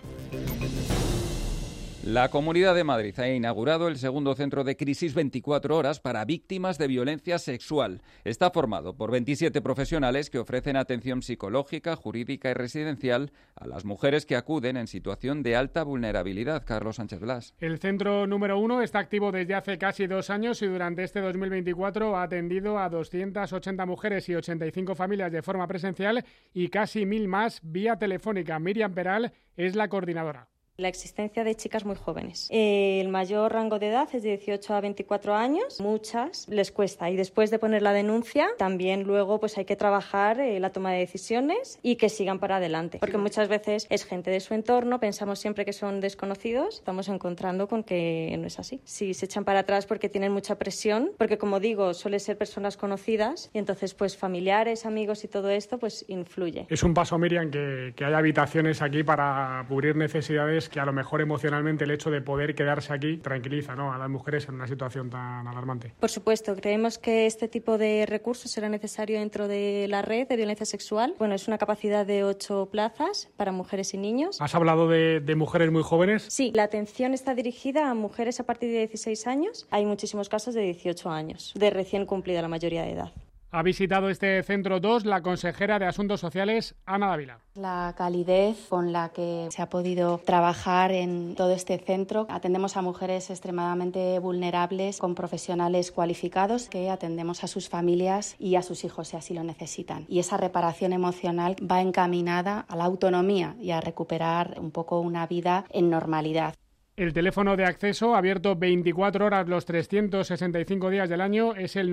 La Comunidad de Madrid ha inaugurado el segundo centro de crisis 24 horas para víctimas de violencia sexual. Está formado por 27 profesionales que ofrecen atención psicológica, jurídica y residencial a las mujeres que acuden en situación de alta vulnerabilidad. Carlos Sánchez Blas. El centro número 1 está activo desde hace casi 2 años y durante este 2024 ha atendido a 280 mujeres y 85 familias de forma presencial y casi 1.000 más vía telefónica. Miriam Peral es la coordinadora. La existencia de chicas muy jóvenes. El mayor rango de edad es de 18 a 24 años. Muchas les cuesta y después de poner la denuncia también luego pues hay que trabajar la toma de decisiones y que sigan para adelante. Porque muchas veces es gente de su entorno, pensamos siempre que son desconocidos, estamos encontrando con que no es así. Sí, se echan para atrás porque tienen mucha presión, porque como digo, suele ser personas conocidas y entonces pues familiares, amigos y todo esto pues influye. Es un paso, Miriam, que haya habitaciones aquí para cubrir necesidades que a lo mejor emocionalmente el hecho de poder quedarse aquí tranquiliza, ¿no?, a las mujeres en una situación tan alarmante. Por supuesto, creemos que este tipo de recursos será necesario dentro de la red de violencia sexual. Bueno, es una capacidad de 8 plazas para mujeres y niños. ¿Has hablado de mujeres muy jóvenes? Sí, la atención está dirigida a mujeres a partir de 16 años. Hay muchísimos casos de 18 años, de recién cumplida la mayoría de edad. Ha visitado este Centro 2 la consejera de Asuntos Sociales, Ana Dávila. La calidez con la que se ha podido trabajar en todo este centro. Atendemos a mujeres extremadamente vulnerables con profesionales cualificados que atendemos a sus familias y a sus hijos si así lo necesitan. Y esa reparación emocional va encaminada a la autonomía y a recuperar un poco una vida en normalidad. El teléfono de acceso, abierto 24 horas los 365 días del año, es el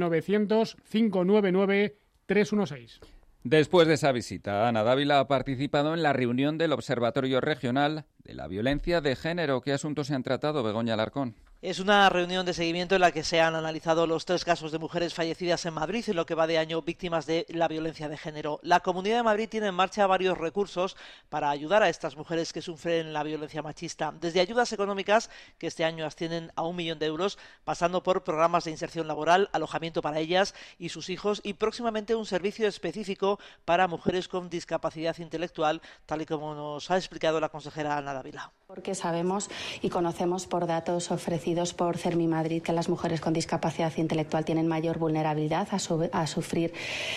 900-599-316. Después de esa visita, Ana Dávila ha participado en la reunión del Observatorio Regional de la Violencia de Género. ¿Qué asuntos se han tratado, Begoña Alarcón? Es una reunión de seguimiento en la que se han analizado los 3 casos de mujeres fallecidas en Madrid en lo que va de año víctimas de la violencia de género. La Comunidad de Madrid tiene en marcha varios recursos para ayudar a estas mujeres que sufren la violencia machista, desde ayudas económicas que este año ascienden a 1 millón de euros, pasando por programas de inserción laboral, alojamiento para ellas y sus hijos y próximamente un servicio específico para mujeres con discapacidad intelectual, tal y como nos ha explicado la consejera Ana Dávila. Porque sabemos y conocemos por datos ofrecidos por CERMI Madrid que las mujeres con discapacidad intelectual tienen mayor vulnerabilidad a sufrir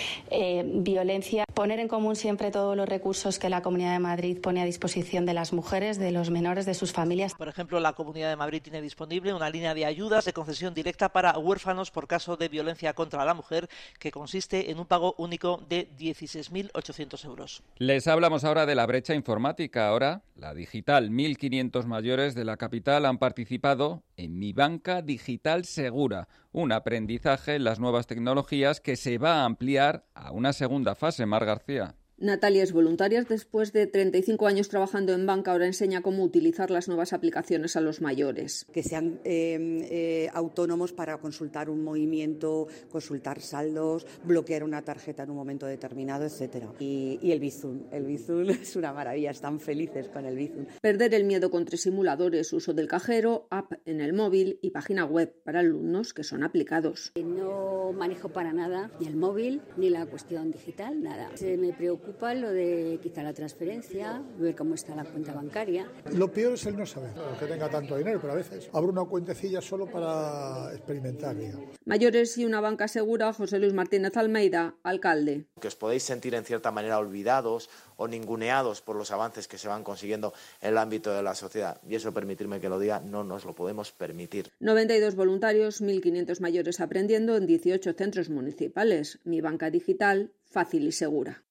violencia. Poner en común siempre todos los recursos que la Comunidad de Madrid pone a disposición de las mujeres, de los menores, de sus familias. Por ejemplo, la Comunidad de Madrid tiene disponible una línea de ayudas de concesión directa para huérfanos por caso de violencia contra la mujer que consiste en un pago único de 16.800 euros. Les hablamos ahora de la brecha informática. Ahora, la digital, 1.500 mayores de la capital han participado en Mi Banca Digital Segura, un aprendizaje en las nuevas tecnologías que se va a ampliar a una segunda fase. Mar García. Natalia es voluntaria. Después de 35 años trabajando en banca, ahora enseña cómo utilizar las nuevas aplicaciones a los mayores. Que sean autónomos para consultar un movimiento, consultar saldos, bloquear una tarjeta en un momento determinado, etcétera. Y el Bizum. El Bizum es una maravilla, están felices con el Bizum. Perder el miedo con 3 simuladores, uso del cajero, app en el móvil y página web para alumnos que son aplicados. No manejo para nada ni el móvil ni la cuestión digital, nada. Se me preocupa lo de quizá la transferencia, ver cómo está la cuenta bancaria. Lo peor es el no saber, que tenga tanto dinero, pero a veces abro una cuentecilla solo para experimentar, digamos. Mayores y una banca segura, José Luis Martínez Almeida, alcalde. Que os podéis sentir en cierta manera olvidados o ninguneados por los avances que se van consiguiendo en el ámbito de la sociedad. Y eso, permitirme que lo diga, no nos lo podemos permitir. 92 voluntarios, 1.500 mayores aprendiendo en 18 centros municipales. Mi Banca Digital, fácil y segura.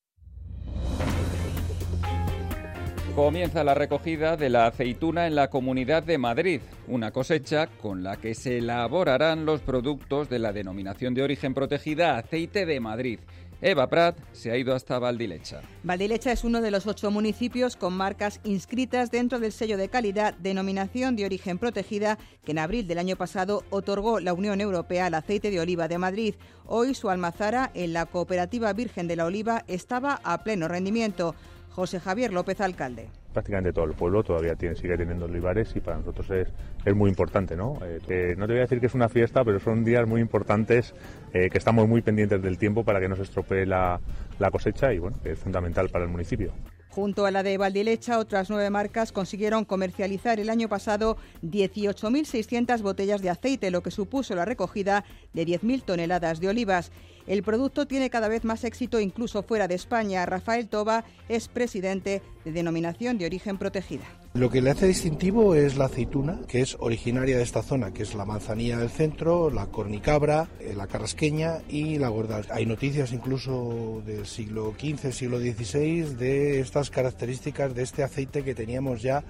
Comienza la recogida de la aceituna en la Comunidad de Madrid, una cosecha con la que se elaborarán los productos de la denominación de origen protegida Aceite de Madrid. Eva Prat se ha ido hasta Valdilecha. Valdilecha es uno de los 8 municipios con marcas inscritas dentro del sello de calidad Denominación de Origen Protegida que en abril del año pasado otorgó la Unión Europea al aceite de oliva de Madrid. Hoy su almazara en la Cooperativa Virgen de la Oliva estaba a pleno rendimiento. José Javier López, alcalde. Prácticamente todo el pueblo todavía sigue teniendo olivares y para nosotros es muy importante, ¿no? No te voy a decir que es una fiesta, pero son días muy importantes que estamos muy pendientes del tiempo para que no se estropee la cosecha y bueno, que es fundamental para el municipio. Junto a la de Valdilecha, otras 9 marcas consiguieron comercializar el año pasado 18.600 botellas de aceite, lo que supuso la recogida de 10.000 toneladas de olivas. El producto tiene cada vez más éxito incluso fuera de España. Rafael Toba es presidente de Denominación de Origen Protegida. Lo que le hace distintivo es la aceituna, que es originaria de esta zona, que es la manzanilla del centro, la cornicabra, la carrasqueña y la gorda. Hay noticias incluso del siglo XV, siglo XVI, de estas características de este aceite que teníamos ya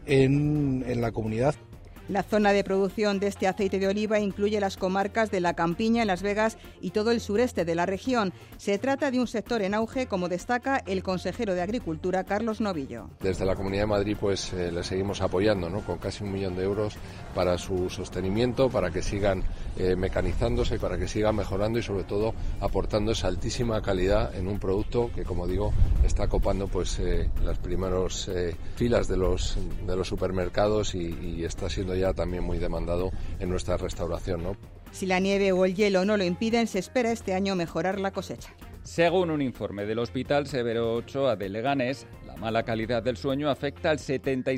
en la comunidad. La zona de producción de este aceite de oliva incluye las comarcas de La Campiña, en Las Vegas y todo el sureste de la región. Se trata de un sector en auge, como destaca el consejero de Agricultura, Carlos Novillo. Desde la Comunidad de Madrid le seguimos apoyando, ¿no?, con casi 1 millón de euros para su sostenimiento, para que sigan mecanizándose, para que sigan mejorando y sobre todo aportando esa altísima calidad en un producto que, como digo, está copando las primeras filas de los supermercados y está siendo ya también muy demandado en nuestra restauración, ¿no? Si la nieve o el hielo no lo impiden, se espera este año mejorar la cosecha. Según un informe del Hospital Severo Ochoa de Leganés, la mala calidad del sueño afecta al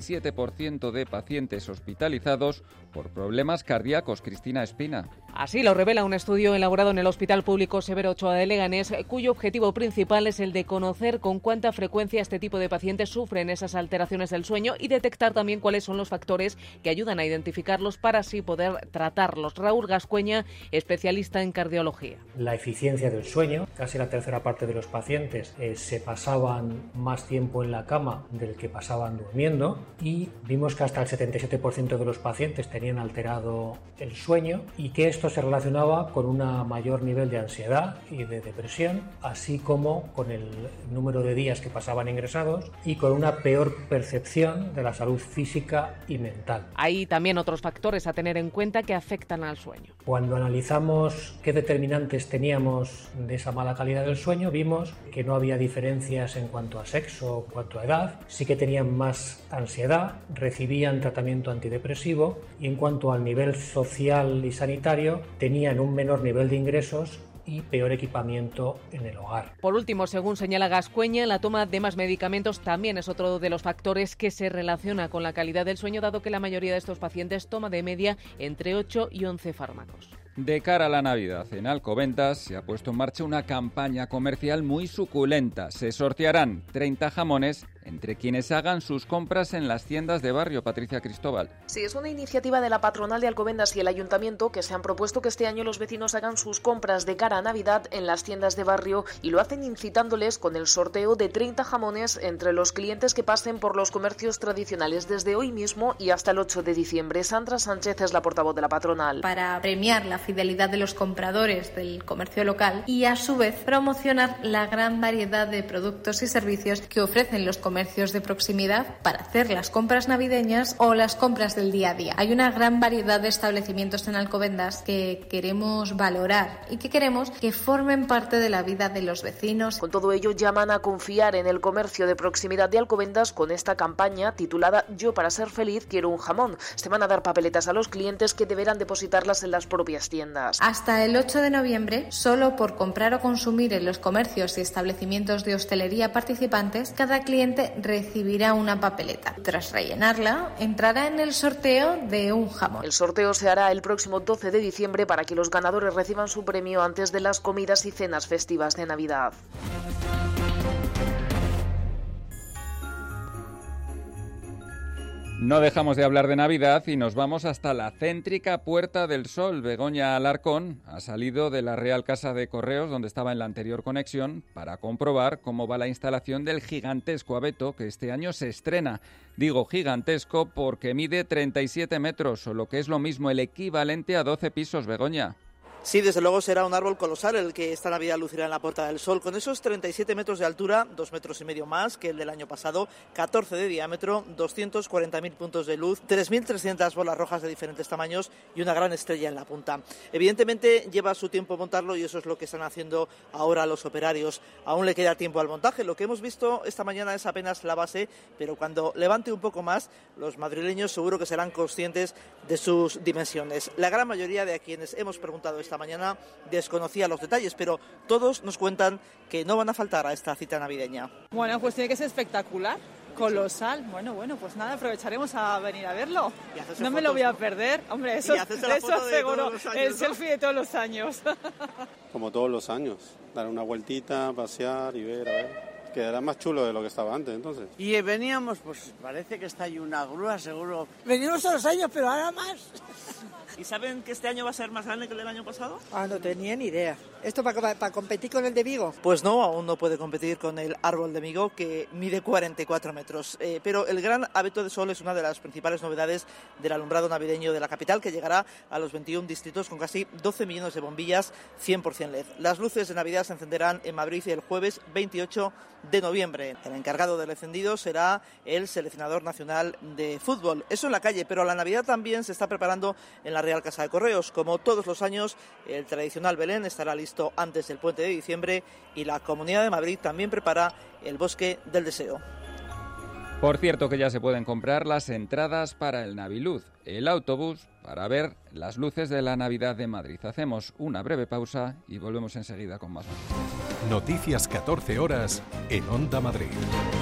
77% de pacientes hospitalizados por problemas cardíacos. Cristina Espina. Así lo revela un estudio elaborado en el Hospital Público Severo Ochoa de Leganés, cuyo objetivo principal es el de conocer con cuánta frecuencia este tipo de pacientes sufren esas alteraciones del sueño y detectar también cuáles son los factores que ayudan a identificarlos para así poder tratarlos. Raúl Gascueña, especialista en cardiología. La eficiencia del sueño, casi la tercera parte de los pacientes se pasaban más tiempo en la cama del que pasaban durmiendo, y vimos que hasta el 77% de los pacientes tenían alterado el sueño y que esto se relacionaba con un mayor nivel de ansiedad y de depresión, así como con el número de días que pasaban ingresados y con una peor percepción de la salud física y mental. Hay también otros factores a tener en cuenta que afectan al sueño. Cuando analizamos qué determinantes teníamos de esa mala calidad del sueño, vimos que no había diferencias en cuanto a sexo o en cuanto a edad, sí que tenían más ansiedad, recibían tratamiento antidepresivo y en cuanto al nivel social y sanitario tenían un menor nivel de ingresos y peor equipamiento en el hogar. Por último, según señala Gascueña, la toma de más medicamentos también es otro de los factores que se relaciona con la calidad del sueño, dado que la mayoría de estos pacientes toma de media entre 8 y 11 fármacos. De cara a la Navidad, en Alcobendas se ha puesto en marcha una campaña comercial muy suculenta. Se sortearán 30 jamones entre quienes hagan sus compras en las tiendas de barrio. Patricia Cristóbal. Sí, es una iniciativa de la patronal de Alcobendas y el ayuntamiento que se han propuesto que este año los vecinos hagan sus compras de cara a Navidad en las tiendas de barrio, y lo hacen incitándoles con el sorteo de 30 jamones entre los clientes que pasen por los comercios tradicionales desde hoy mismo y hasta el 8 de diciembre. Sandra Sánchez es la portavoz de la patronal. Para premiar la fidelidad de los compradores del comercio local y a su vez promocionar la gran variedad de productos y servicios que ofrecen los comercios de proximidad para hacer las compras navideñas o las compras del día a día. Hay una gran variedad de establecimientos en Alcobendas que queremos valorar y que queremos que formen parte de la vida de los vecinos. Con todo ello, llaman a confiar en el comercio de proximidad de Alcobendas con esta campaña titulada Yo para ser feliz quiero un jamón. Se van a dar papeletas a los clientes que deberán depositarlas en las propias tiendas. Hasta el 8 de noviembre, solo por comprar o consumir en los comercios y establecimientos de hostelería participantes, cada cliente recibirá una papeleta. Tras rellenarla, entrará en el sorteo de un jamón. El sorteo se hará el próximo 12 de diciembre para que los ganadores reciban su premio antes de las comidas y cenas festivas de Navidad. No dejamos de hablar de Navidad y nos vamos hasta la céntrica Puerta del Sol. Begoña Alarcón ha salido de la Real Casa de Correos, donde estaba en la anterior conexión, para comprobar cómo va la instalación del gigantesco abeto que este año se estrena. Digo gigantesco porque mide 37 metros, o lo que es lo mismo, el equivalente a 12 pisos, Begoña. Sí, desde luego será un árbol colosal el que esta Navidad lucirá en la Puerta del Sol, con esos 37 metros de altura, 2,5 metros más que el del año pasado, 14 de diámetro, 240.000 puntos de luz, 3.300 bolas rojas de diferentes tamaños y una gran estrella en la punta. Evidentemente lleva su tiempo montarlo y eso es lo que están haciendo ahora los operarios. Aún le queda tiempo al montaje. Lo que hemos visto esta mañana es apenas la base, pero cuando levante un poco más, los madrileños seguro que serán conscientes de sus dimensiones. La gran mayoría de quienes hemos preguntado esta mañana desconocía los detalles, pero todos nos cuentan que no van a faltar a esta cita navideña. Bueno, pues tiene que ser espectacular, colosal. Bueno, pues nada, aprovecharemos a venir a verlo. No me lo voy a perder. Hombre, eso seguro, el selfie de todos los años. Como todos los años, dar una vueltita, pasear y ver, a ver. Quedará más chulo de lo que estaba antes, entonces. Y veníamos, pues parece que está ahí una grúa, seguro. Venimos todos los años, pero ahora más. ¿Y saben que este año va a ser más grande que el del año pasado? No tenía ni idea. ¿Esto para competir con el de Vigo? Pues no, aún no puede competir con el árbol de Vigo, que mide 44 metros. Pero el gran abeto de sol es una de las principales novedades del alumbrado navideño de la capital, que llegará a los 21 distritos con casi 12 millones de bombillas 100% LED. Las luces de Navidad se encenderán en Madrid el jueves 28 de noviembre. El encargado del encendido será el seleccionador nacional de fútbol. Eso en la calle, pero la Navidad también se está preparando en la Real Casa de Correos. Como todos los años, el tradicional Belén estará listo antes del puente de diciembre y la Comunidad de Madrid también prepara el Bosque del Deseo. Por cierto que ya se pueden comprar las entradas para el Naviluz, el autobús para ver las luces de la Navidad de Madrid. Hacemos una breve pausa y volvemos enseguida con más noticias. Noticias 14 horas en Onda Madrid.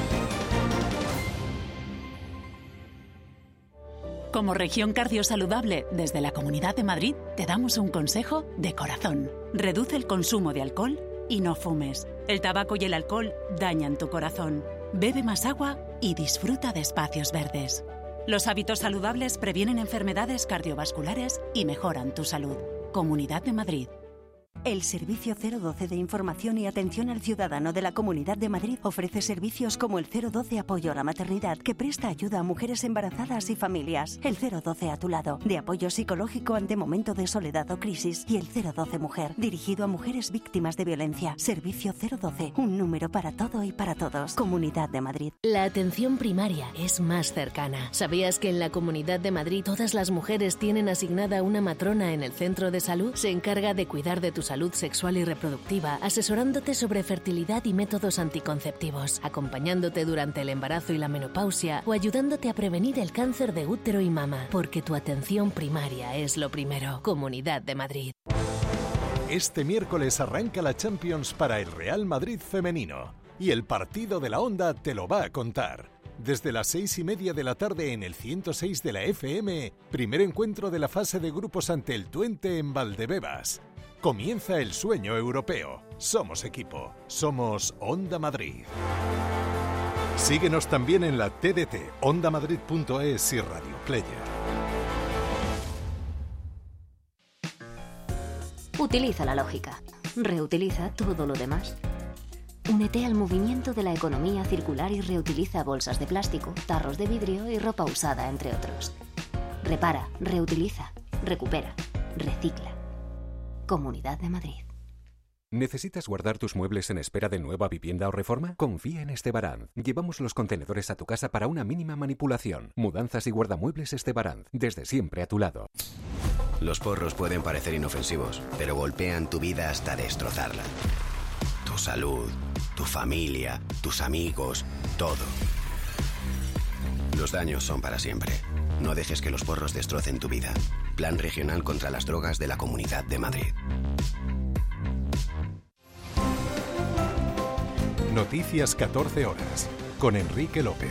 Como región cardiosaludable, desde la Comunidad de Madrid te damos un consejo de corazón. Reduce el consumo de alcohol y no fumes. El tabaco y el alcohol dañan tu corazón. Bebe más agua y disfruta de espacios verdes. Los hábitos saludables previenen enfermedades cardiovasculares y mejoran tu salud. Comunidad de Madrid. El Servicio 012 de Información y Atención al Ciudadano de la Comunidad de Madrid ofrece servicios como el 012 Apoyo a la Maternidad, que presta ayuda a mujeres embarazadas y familias, el 012 A tu lado, de apoyo psicológico ante momento de soledad o crisis, y el 012 Mujer, dirigido a mujeres víctimas de violencia. Servicio 012, un número para todo y para todos. Comunidad de Madrid. La atención primaria es más cercana. ¿Sabías que en la Comunidad de Madrid todas las mujeres tienen asignada una matrona en el centro de salud? Se encarga de cuidar de tu salud sexual y reproductiva, asesorándote sobre fertilidad y métodos anticonceptivos, acompañándote durante el embarazo y la menopausia o ayudándote a prevenir el cáncer de útero y mama, porque tu atención primaria es lo primero. Comunidad de Madrid. Este miércoles arranca la Champions para el Real Madrid femenino y el partido de la Onda te lo va a contar. Desde las 6:30 de la tarde en el 106 de la FM, primer encuentro de la fase de grupos ante el Twente en Valdebebas. Comienza el sueño europeo. Somos equipo. Somos Onda Madrid. Síguenos también en la TDT, ondamadrid.es y Radio Player. Utiliza la lógica. Reutiliza todo lo demás. Únete al movimiento de la economía circular y reutiliza bolsas de plástico, tarros de vidrio y ropa usada, entre otros. Repara, reutiliza, recupera, recicla. Comunidad de Madrid. ¿Necesitas guardar tus muebles en espera de nueva vivienda o reforma? Confía en Estebaranz. Llevamos los contenedores a tu casa para una mínima manipulación. Mudanzas y guardamuebles Estebaranz. Desde siempre a tu lado. Los porros pueden parecer inofensivos, pero golpean tu vida hasta destrozarla. Tu salud, tu familia, tus amigos, todo. Los daños son para siempre. No dejes que los porros destrocen tu vida. Plan Regional contra las Drogas de la Comunidad de Madrid. Noticias 14 horas con Enrique López.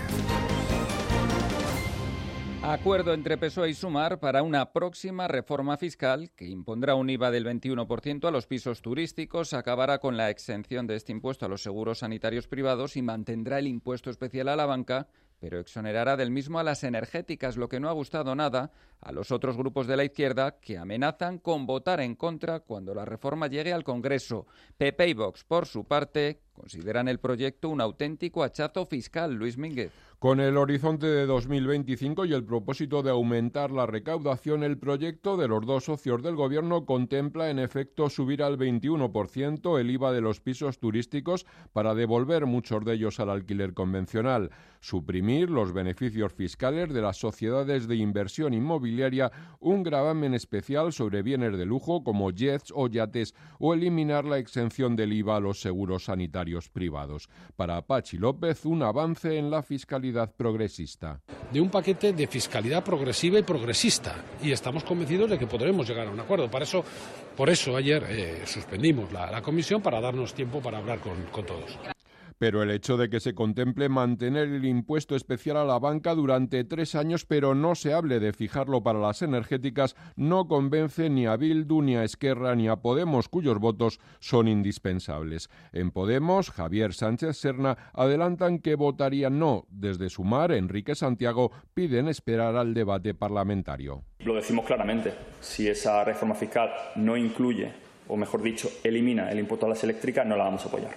Acuerdo entre PSOE y Sumar para una próxima reforma fiscal que impondrá un IVA del 21% a los pisos turísticos, acabará con la exención de este impuesto a los seguros sanitarios privados y mantendrá el impuesto especial a la banca, pero exonerará del mismo a las energéticas, lo que no ha gustado nada a los otros grupos de la izquierda que amenazan con votar en contra cuando la reforma llegue al Congreso. PP y Vox, por su parte, consideran el proyecto un auténtico hachazo fiscal. Luis Mínguez. Con el horizonte de 2025 y el propósito de aumentar la recaudación, el proyecto de los dos socios del Gobierno contempla en efecto subir al 21% el IVA de los pisos turísticos para devolver muchos de ellos al alquiler convencional, suprimir los beneficios fiscales de las sociedades de inversión inmobiliaria, un gravamen especial sobre bienes de lujo como jets o yates o eliminar la exención del IVA a los seguros sanitarios privados. Para Pachi López, un avance en la fiscalidad progresista. De un paquete de fiscalidad progresiva y progresista, y estamos convencidos de que podremos llegar a un acuerdo. Por eso ayer suspendimos la comisión para darnos tiempo para hablar con todos. Pero el hecho de que se contemple mantener el impuesto especial a la banca durante 3 años, pero no se hable de fijarlo para las energéticas, no convence ni a Bildu, ni a Esquerra, ni a Podemos, cuyos votos son indispensables. En Podemos, Javier Sánchez Serna adelantan que votarían no. Desde Sumar, Enrique Santiago piden esperar al debate parlamentario. Lo decimos claramente, si esa reforma fiscal no incluye, o mejor dicho, elimina el impuesto a las eléctricas, no la vamos a apoyar.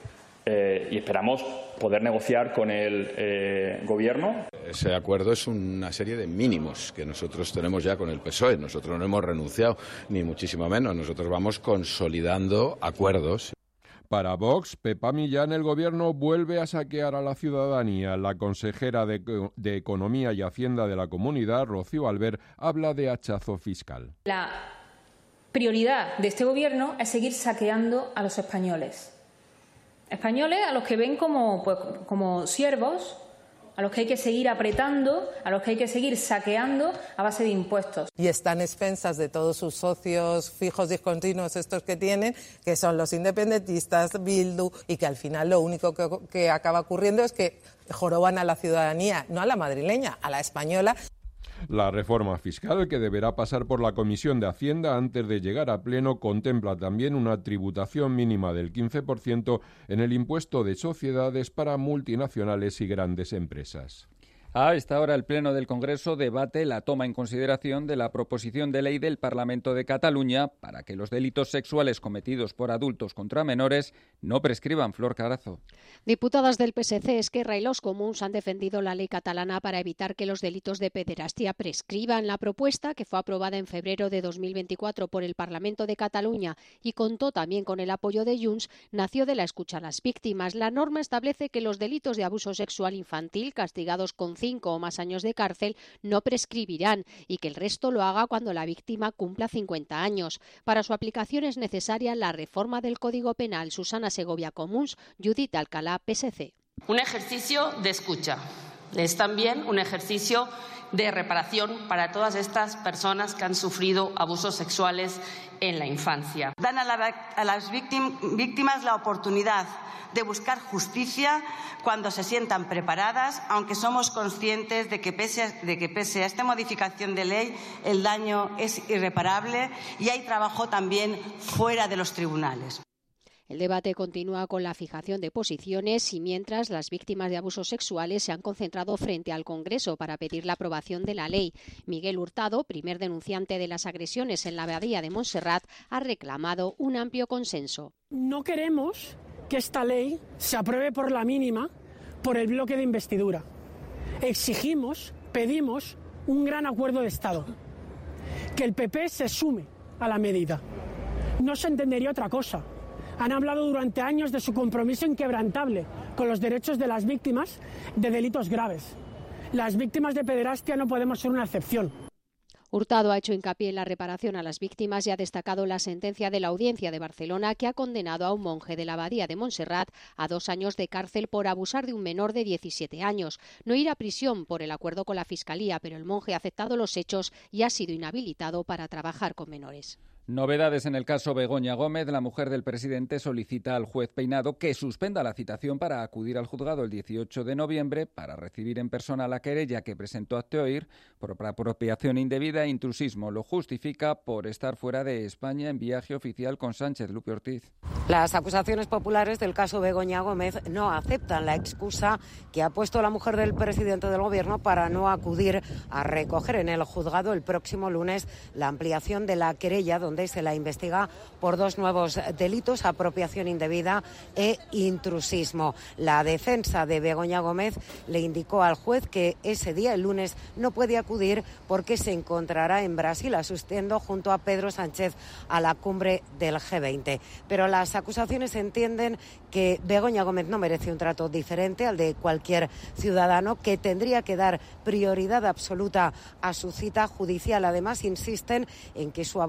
Y esperamos poder negociar con el Gobierno. Ese acuerdo es una serie de mínimos que nosotros tenemos ya con el PSOE. Nosotros no hemos renunciado, ni muchísimo menos. Nosotros vamos consolidando acuerdos. Para Vox, Pepa Millán, el Gobierno vuelve a saquear a la ciudadanía. La consejera de Economía y Hacienda de la Comunidad, Rocío Albert, habla de hachazo fiscal. La prioridad de este Gobierno es seguir saqueando a los españoles. Españoles a los que ven como siervos, a los que hay que seguir apretando, a los que hay que seguir saqueando a base de impuestos. Y están expensas de todos sus socios fijos discontinuos, estos que tienen, que son los independentistas, Bildu, y que al final lo único que acaba ocurriendo es que joroban a la ciudadanía, no a la madrileña, a la española. La reforma fiscal, que deberá pasar por la Comisión de Hacienda antes de llegar a pleno, contempla también una tributación mínima del 15% en el impuesto de sociedades para multinacionales y grandes empresas. A esta hora, el Pleno del Congreso debate la toma en consideración de la proposición de ley del Parlamento de Cataluña para que los delitos sexuales cometidos por adultos contra menores no prescriban. Flor Carazo. Diputadas del PSC, Esquerra y los Comuns han defendido la ley catalana para evitar que los delitos de pederastia prescriban. La propuesta, que fue aprobada en febrero de 2024 por el Parlamento de Cataluña y contó también con el apoyo de Junts, nació de la escucha a las víctimas. La norma establece que los delitos de abuso sexual infantil, castigados con 5 o más años de cárcel, no prescribirán y que el resto lo haga cuando la víctima cumpla 50 años. Para su aplicación es necesaria la reforma del Código Penal. Susana Segovia, Comuns; Judith Alcalá, PSC. Un ejercicio de escucha. Es también un ejercicio de reparación para todas estas personas que han sufrido abusos sexuales en la infancia. Dan a las víctimas la oportunidad de buscar justicia cuando se sientan preparadas, aunque somos conscientes de que pese a esta modificación de ley, el daño es irreparable y hay trabajo también fuera de los tribunales. El debate continúa con la fijación de posiciones y mientras las víctimas de abusos sexuales se han concentrado frente al Congreso para pedir la aprobación de la ley. Miguel Hurtado, primer denunciante de las agresiones en la Abadía de Montserrat, ha reclamado un amplio consenso. No queremos que esta ley se apruebe por la mínima por el bloque de investidura. Pedimos un gran acuerdo de Estado, que el PP se sume a la medida. No se entendería otra cosa. Han hablado durante años de su compromiso inquebrantable con los derechos de las víctimas de delitos graves. Las víctimas de pederastia no podemos ser una excepción. Hurtado ha hecho hincapié en la reparación a las víctimas y ha destacado la sentencia de la Audiencia de Barcelona que ha condenado a un monje de la Abadía de Montserrat a 2 años de cárcel por abusar de un menor de 17 años. No irá a prisión por el acuerdo con la Fiscalía, pero el monje ha aceptado los hechos y ha sido inhabilitado para trabajar con menores. Novedades en el caso Begoña Gómez. La mujer del presidente solicita al juez Peinado que suspenda la citación para acudir al juzgado el 18 de noviembre para recibir en persona la querella que presentó ante OIR por apropiación indebida e intrusismo. Lo justifica por estar fuera de España en viaje oficial con Sánchez. Lupe Ortiz. Las acusaciones populares del caso Begoña Gómez no aceptan la excusa que ha puesto la mujer del presidente del Gobierno para no acudir a recoger en el juzgado el próximo lunes la ampliación de la querella donde se la investiga por 2 nuevos delitos: apropiación indebida e intrusismo. La defensa de Begoña Gómez le indicó al juez que ese día, el lunes, no puede acudir porque se encontrará en Brasil asistiendo junto a Pedro Sánchez a la cumbre del G20. Pero las acusaciones entienden que Begoña Gómez no merece un trato diferente al de cualquier ciudadano, que tendría que dar prioridad absoluta a su cita judicial. Además, insisten en que su abogado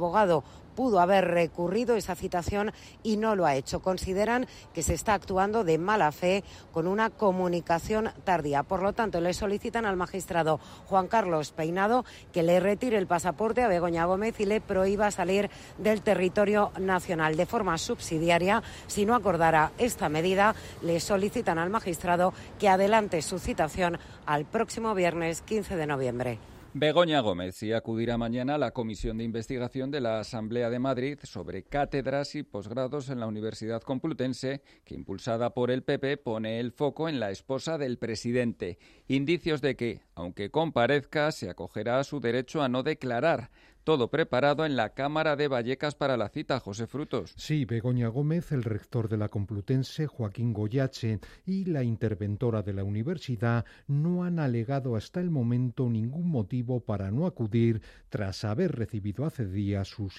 pudo haber recurrido esa citación y no lo ha hecho. Consideran que se está actuando de mala fe con una comunicación tardía. Por lo tanto, le solicitan al magistrado Juan Carlos Peinado que le retire el pasaporte a Begoña Gómez y le prohíba salir del territorio nacional. De forma subsidiaria, si no acordara esta medida, le solicitan al magistrado que adelante su citación al próximo viernes 15 de noviembre. Begoña Gómez sí acudirá mañana a la Comisión de Investigación de la Asamblea de Madrid sobre cátedras y posgrados en la Universidad Complutense, que impulsada por el PP pone el foco en la esposa del presidente. Indicios de que, aunque comparezca, se acogerá a su derecho a no declarar. Todo preparado en la Cámara de Vallecas para la cita, José Frutos. Sí, Begoña Gómez, el rector de la Complutense, Joaquín Goyache, y la interventora de la universidad no han alegado hasta el momento ningún motivo para no acudir tras haber recibido hace días sus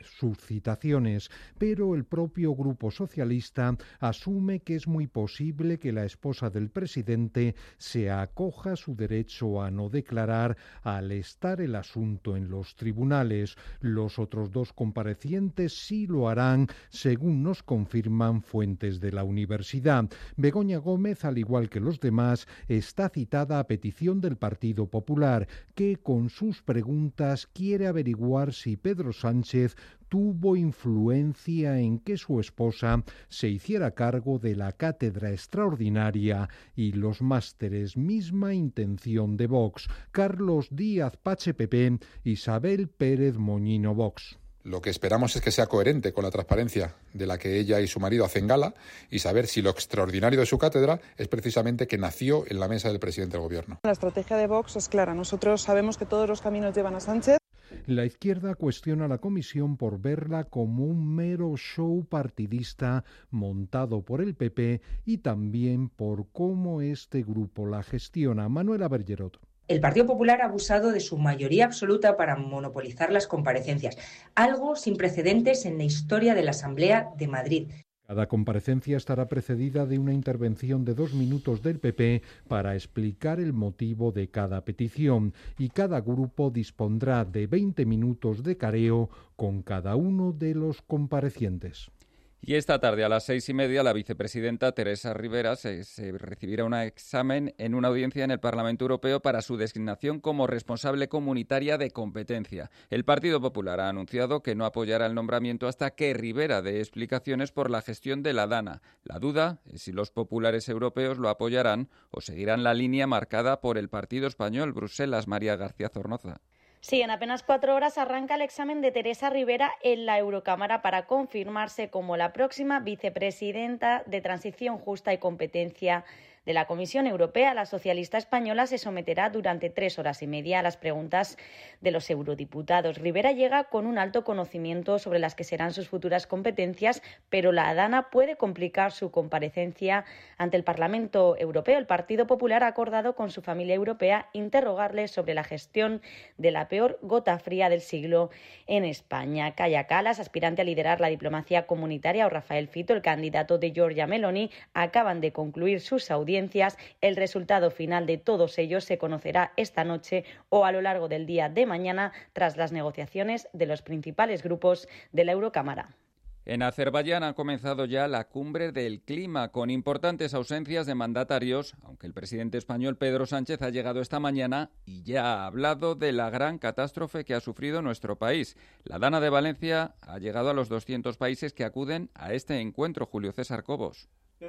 citaciones, pero el propio Grupo Socialista asume que es muy posible que la esposa del presidente se acoja a su derecho a no declarar al estar el asunto en los tribunales. Los otros dos comparecientes sí lo harán, según nos confirman fuentes de la universidad. Begoña Gómez, al igual que los demás, está citada a petición del Partido Popular, que con sus preguntas quiere averiguar si Pedro Sánchez tuvo influencia en que su esposa se hiciera cargo de la cátedra extraordinaria y los másteres, misma intención de Vox. Carlos Díaz Pache PP, Isabel Pérez Moñino Vox. Lo que esperamos es que sea coherente con la transparencia de la que ella y su marido hacen gala y saber si lo extraordinario de su cátedra es precisamente que nació en la mesa del presidente del Gobierno. La estrategia de Vox es clara. Nosotros sabemos que todos los caminos llevan a Sánchez. La izquierda cuestiona a la comisión por verla como un mero show partidista montado por el PP y también por cómo este grupo la gestiona. Manuela Bergerot. El Partido Popular ha abusado de su mayoría absoluta para monopolizar las comparecencias, algo sin precedentes en la historia de la Asamblea de Madrid. Cada comparecencia estará precedida de una intervención de 2 minutos del PP para explicar el motivo de cada petición y cada grupo dispondrá de 20 minutos de careo con cada uno de los comparecientes. Y esta tarde a las 6:30 la vicepresidenta Teresa Rivera se recibirá un examen en una audiencia en el Parlamento Europeo para su designación como responsable comunitaria de competencia. El Partido Popular ha anunciado que no apoyará el nombramiento hasta que Rivera dé explicaciones por la gestión de la DANA. La duda es si los populares europeos lo apoyarán o seguirán la línea marcada por el Partido Español. Bruselas, María García Zornoza. Sí, en apenas 4 horas arranca el examen de Teresa Rivera en la Eurocámara para confirmarse como la próxima vicepresidenta de Transición Justa y Competencia de la Comisión Europea. La socialista española se someterá durante 3 horas y media a las preguntas de los eurodiputados. Rivera llega con un alto conocimiento sobre las que serán sus futuras competencias, pero la DANA puede complicar su comparecencia ante el Parlamento Europeo. El Partido Popular ha acordado con su familia europea interrogarle sobre la gestión de la peor gota fría del siglo en España. Kaja Kallas, aspirante a liderar la diplomacia comunitaria, o Rafael Fito, el candidato de Giorgia Meloni, acaban de concluir sus audiencias. El resultado final de todos ellos se conocerá esta noche o a lo largo del día de mañana tras las negociaciones de los principales grupos de la Eurocámara. En Azerbaiyán ha comenzado ya la cumbre del clima, con importantes ausencias de mandatarios, aunque el presidente español Pedro Sánchez ha llegado esta mañana y ya ha hablado de la gran catástrofe que ha sufrido nuestro país. La Dana de Valencia ha llegado a los 200 países que acuden a este encuentro. Julio César Cobos.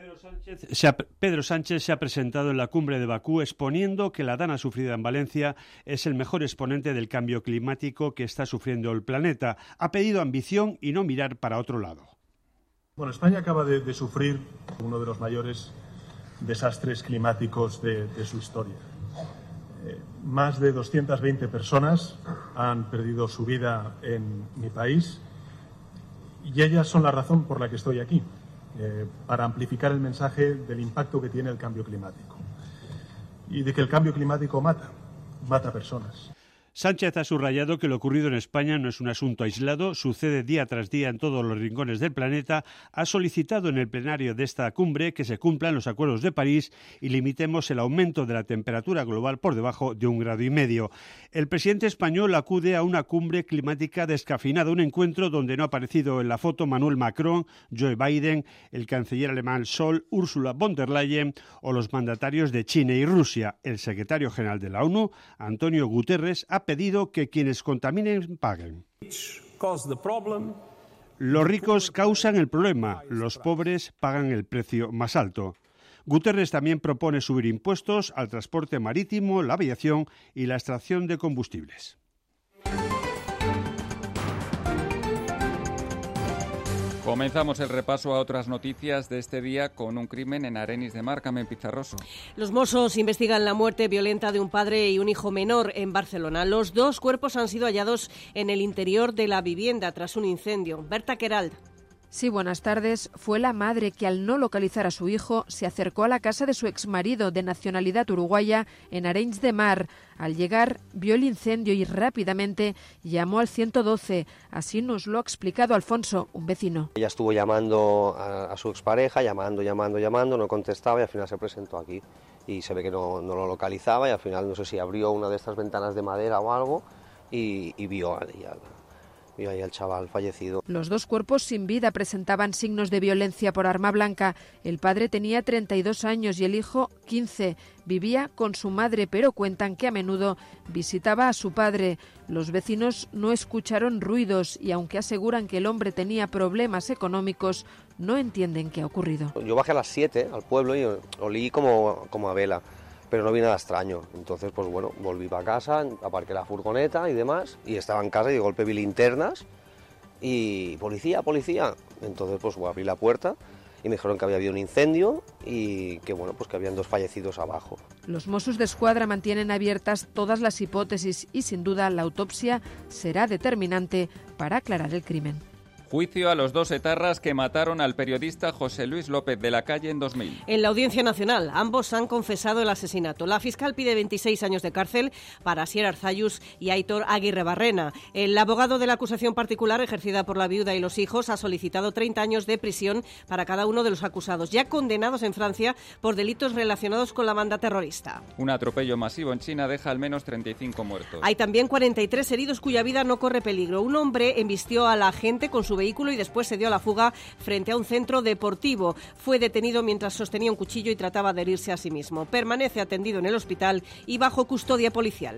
Pedro Sánchez se ha presentado en la cumbre de Bakú exponiendo que la dana sufrida en Valencia es el mejor exponente del cambio climático que está sufriendo el planeta. Ha pedido ambición y no mirar para otro lado. Bueno, España acaba de sufrir uno de los mayores desastres climáticos de su historia. Más de 220 personas han perdido su vida en mi país y ellas son la razón por la que estoy aquí. Para amplificar el mensaje del impacto que tiene el cambio climático y de que el cambio climático mata personas. Sánchez ha subrayado que lo ocurrido en España no es un asunto aislado, sucede día tras día en todos los rincones del planeta. Ha solicitado en el plenario de esta cumbre que se cumplan los acuerdos de París y limitemos el aumento de la temperatura global por debajo de 1,5 grados. El presidente español acude a una cumbre climática descafeinada, un encuentro donde no ha aparecido en la foto Emmanuel Macron, Joe Biden, el canciller alemán Scholz, Ursula von der Leyen o los mandatarios de China y Rusia. El secretario general de la ONU, Antonio Guterres, ha pedido que quienes contaminen paguen. Los ricos causan el problema, los pobres pagan el precio más alto. Guterres también propone subir impuestos al transporte marítimo, la aviación y la extracción de combustibles. Comenzamos el repaso a otras noticias de este día con un crimen en Arenys de Mar. Carmen Pizarroso. Los Mossos investigan la muerte violenta de un padre y un hijo menor en Barcelona. Los dos cuerpos han sido hallados en el interior de la vivienda tras un incendio. Berta Queralt. Sí, buenas tardes. Fue la madre que, al no localizar a su hijo, se acercó a la casa de su exmarido, de nacionalidad uruguaya, en Arenys de Mar. Al llegar, vio el incendio y rápidamente llamó al 112. Así nos lo ha explicado Alfonso, un vecino. Ella estuvo llamando a su expareja, llamando, no contestaba y al final se presentó aquí. Y se ve que no lo localizaba y al final no sé si abrió una de estas ventanas de madera o algo y vio ahí al chaval fallecido. Los dos cuerpos sin vida presentaban signos de violencia por arma blanca. El padre tenía 32 años y el hijo 15. Vivía con su madre, pero cuentan que a menudo visitaba a su padre. Los vecinos no escucharon ruidos y, aunque aseguran que el hombre tenía problemas económicos, no entienden qué ha ocurrido. Yo bajé a las 7 al pueblo y olí como a vela, pero no vi nada extraño. Entonces, pues bueno, volví para casa, aparqué la furgoneta y demás, y estaba en casa y de golpe vi linternas y policía. Entonces, pues abrí la puerta y me dijeron que había habido un incendio y que bueno, pues que habían dos fallecidos abajo. Los Mossos d'Esquadra mantienen abiertas todas las hipótesis y sin duda la autopsia será determinante para aclarar el crimen. Juicio a los dos etarras que mataron al periodista José Luis López de la Calle en 2000. En la Audiencia Nacional, ambos han confesado el asesinato. La fiscal pide 26 años de cárcel para Asier Arzallus y Aitor Aguirre Barrena. El abogado de la acusación particular, ejercida por la viuda y los hijos, ha solicitado 30 años de prisión para cada uno de los acusados, ya condenados en Francia por delitos relacionados con la banda terrorista. Un atropello masivo en China deja al menos 35 muertos. Hay también 43 heridos cuya vida no corre peligro. Un hombre embistió a la gente con su vehículo y después se dio a la fuga frente a un centro deportivo. Fue detenido mientras sostenía un cuchillo y trataba de herirse a sí mismo. Permanece atendido en el hospital y bajo custodia policial.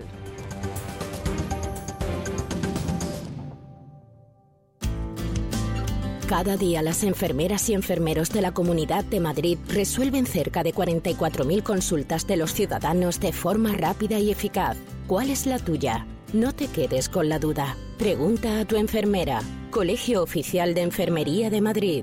Cada día las enfermeras y enfermeros de la Comunidad de Madrid resuelven cerca de 44.000 consultas de los ciudadanos de forma rápida y eficaz. ¿Cuál es la tuya? No te quedes con la duda. Pregunta a tu enfermera. Colegio Oficial de Enfermería de Madrid.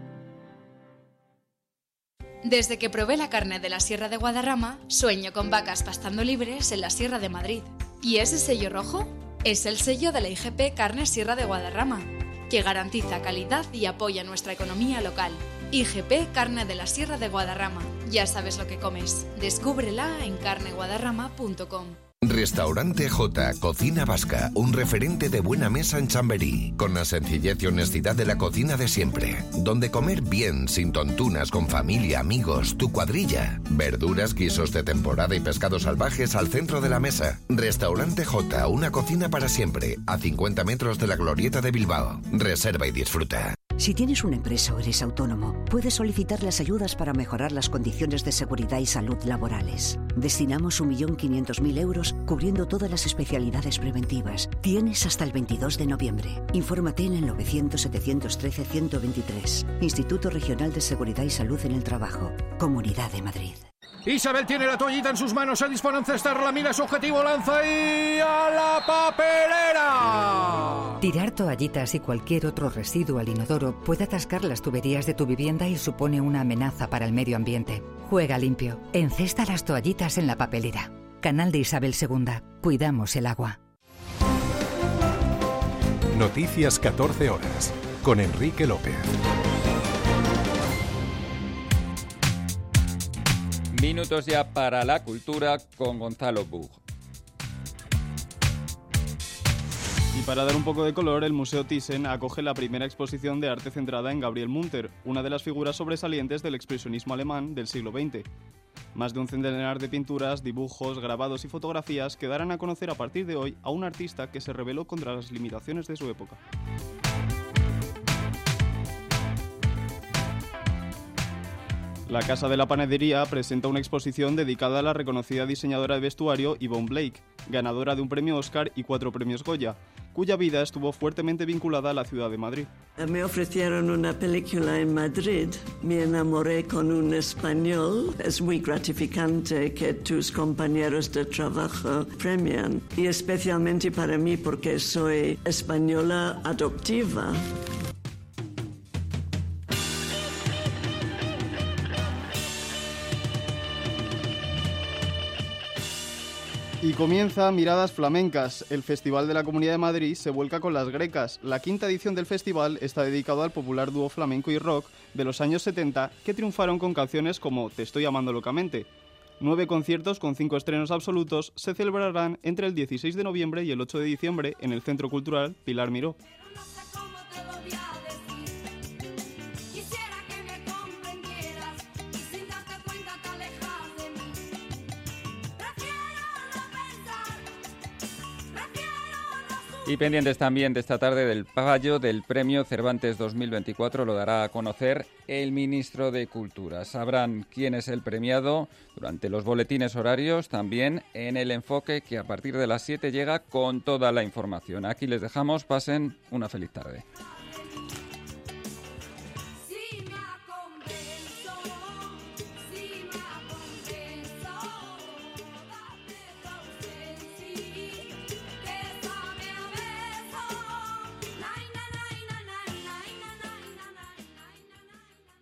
Desde que probé la carne de la Sierra de Guadarrama, sueño con vacas pastando libres en la Sierra de Madrid. ¿Y ese sello rojo? Es el sello de la IGP Carne Sierra de Guadarrama, que garantiza calidad y apoya nuestra economía local. IGP Carne de la Sierra de Guadarrama. Ya sabes lo que comes. Descúbrela en carneguadarrama.com. Restaurante J, Cocina Vasca, un referente de buena mesa en Chamberí, con la sencillez y honestidad de la cocina de siempre, donde comer bien, sin tontunas, con familia, amigos, tu cuadrilla, verduras, guisos de temporada y pescados salvajes al centro de la mesa. Restaurante J, una cocina para siempre, a 50 metros de la Glorieta de Bilbao. Reserva y disfruta. Si tienes una empresa o eres autónomo, puedes solicitar las ayudas para mejorar las condiciones de seguridad y salud laborales. Destinamos 1.500.000 euros cubriendo todas las especialidades preventivas. Tienes hasta el 22 de noviembre. Infórmate en el 900-713-123. Instituto Regional de Seguridad y Salud en el Trabajo. Comunidad de Madrid. Isabel tiene la toallita en sus manos, se dispone a encestarla, mira su objetivo, lanza y ¡a la papelera! Tirar toallitas y cualquier otro residuo al inodoro puede atascar las tuberías de tu vivienda y supone una amenaza para el medio ambiente. Juega limpio. Encesta las toallitas en la papelera. Canal de Isabel II. Cuidamos el agua. Noticias 14 horas. Con Enrique López. Minutos ya para la cultura con Gonzalo Bug. Para dar un poco de color, el Museo Thyssen acoge la primera exposición de arte centrada en Gabriel Munter, una de las figuras sobresalientes del expresionismo alemán del siglo XX. Más de un centenar de pinturas, dibujos, grabados y fotografías que darán a conocer a partir de hoy a un artista que se rebeló contra las limitaciones de su época. La Casa de la Panadería presenta una exposición dedicada a la reconocida diseñadora de vestuario Yvonne Blake, ganadora de un premio Oscar y 4 premios Goya, cuya vida estuvo fuertemente vinculada a la ciudad de Madrid. Me ofrecieron una película en Madrid, me enamoré con un español. Es muy gratificante que tus compañeros de trabajo premian, y especialmente para mí porque soy española adoptiva. Y comienza Miradas Flamencas. El Festival de la Comunidad de Madrid se vuelca con las grecas. La quinta edición del festival está dedicado al popular dúo flamenco y rock de los años 70 que triunfaron con canciones como Te estoy amando locamente. 9 conciertos con 5 estrenos absolutos se celebrarán entre el 16 de noviembre y el 8 de diciembre en el Centro Cultural Pilar Miró. Y pendientes también de esta tarde del fallo del Premio Cervantes 2024, lo dará a conocer el ministro de Cultura. Sabrán quién es el premiado durante los boletines horarios, también en el enfoque que a partir de las 7 llega con toda la información. Aquí les dejamos, pasen una feliz tarde.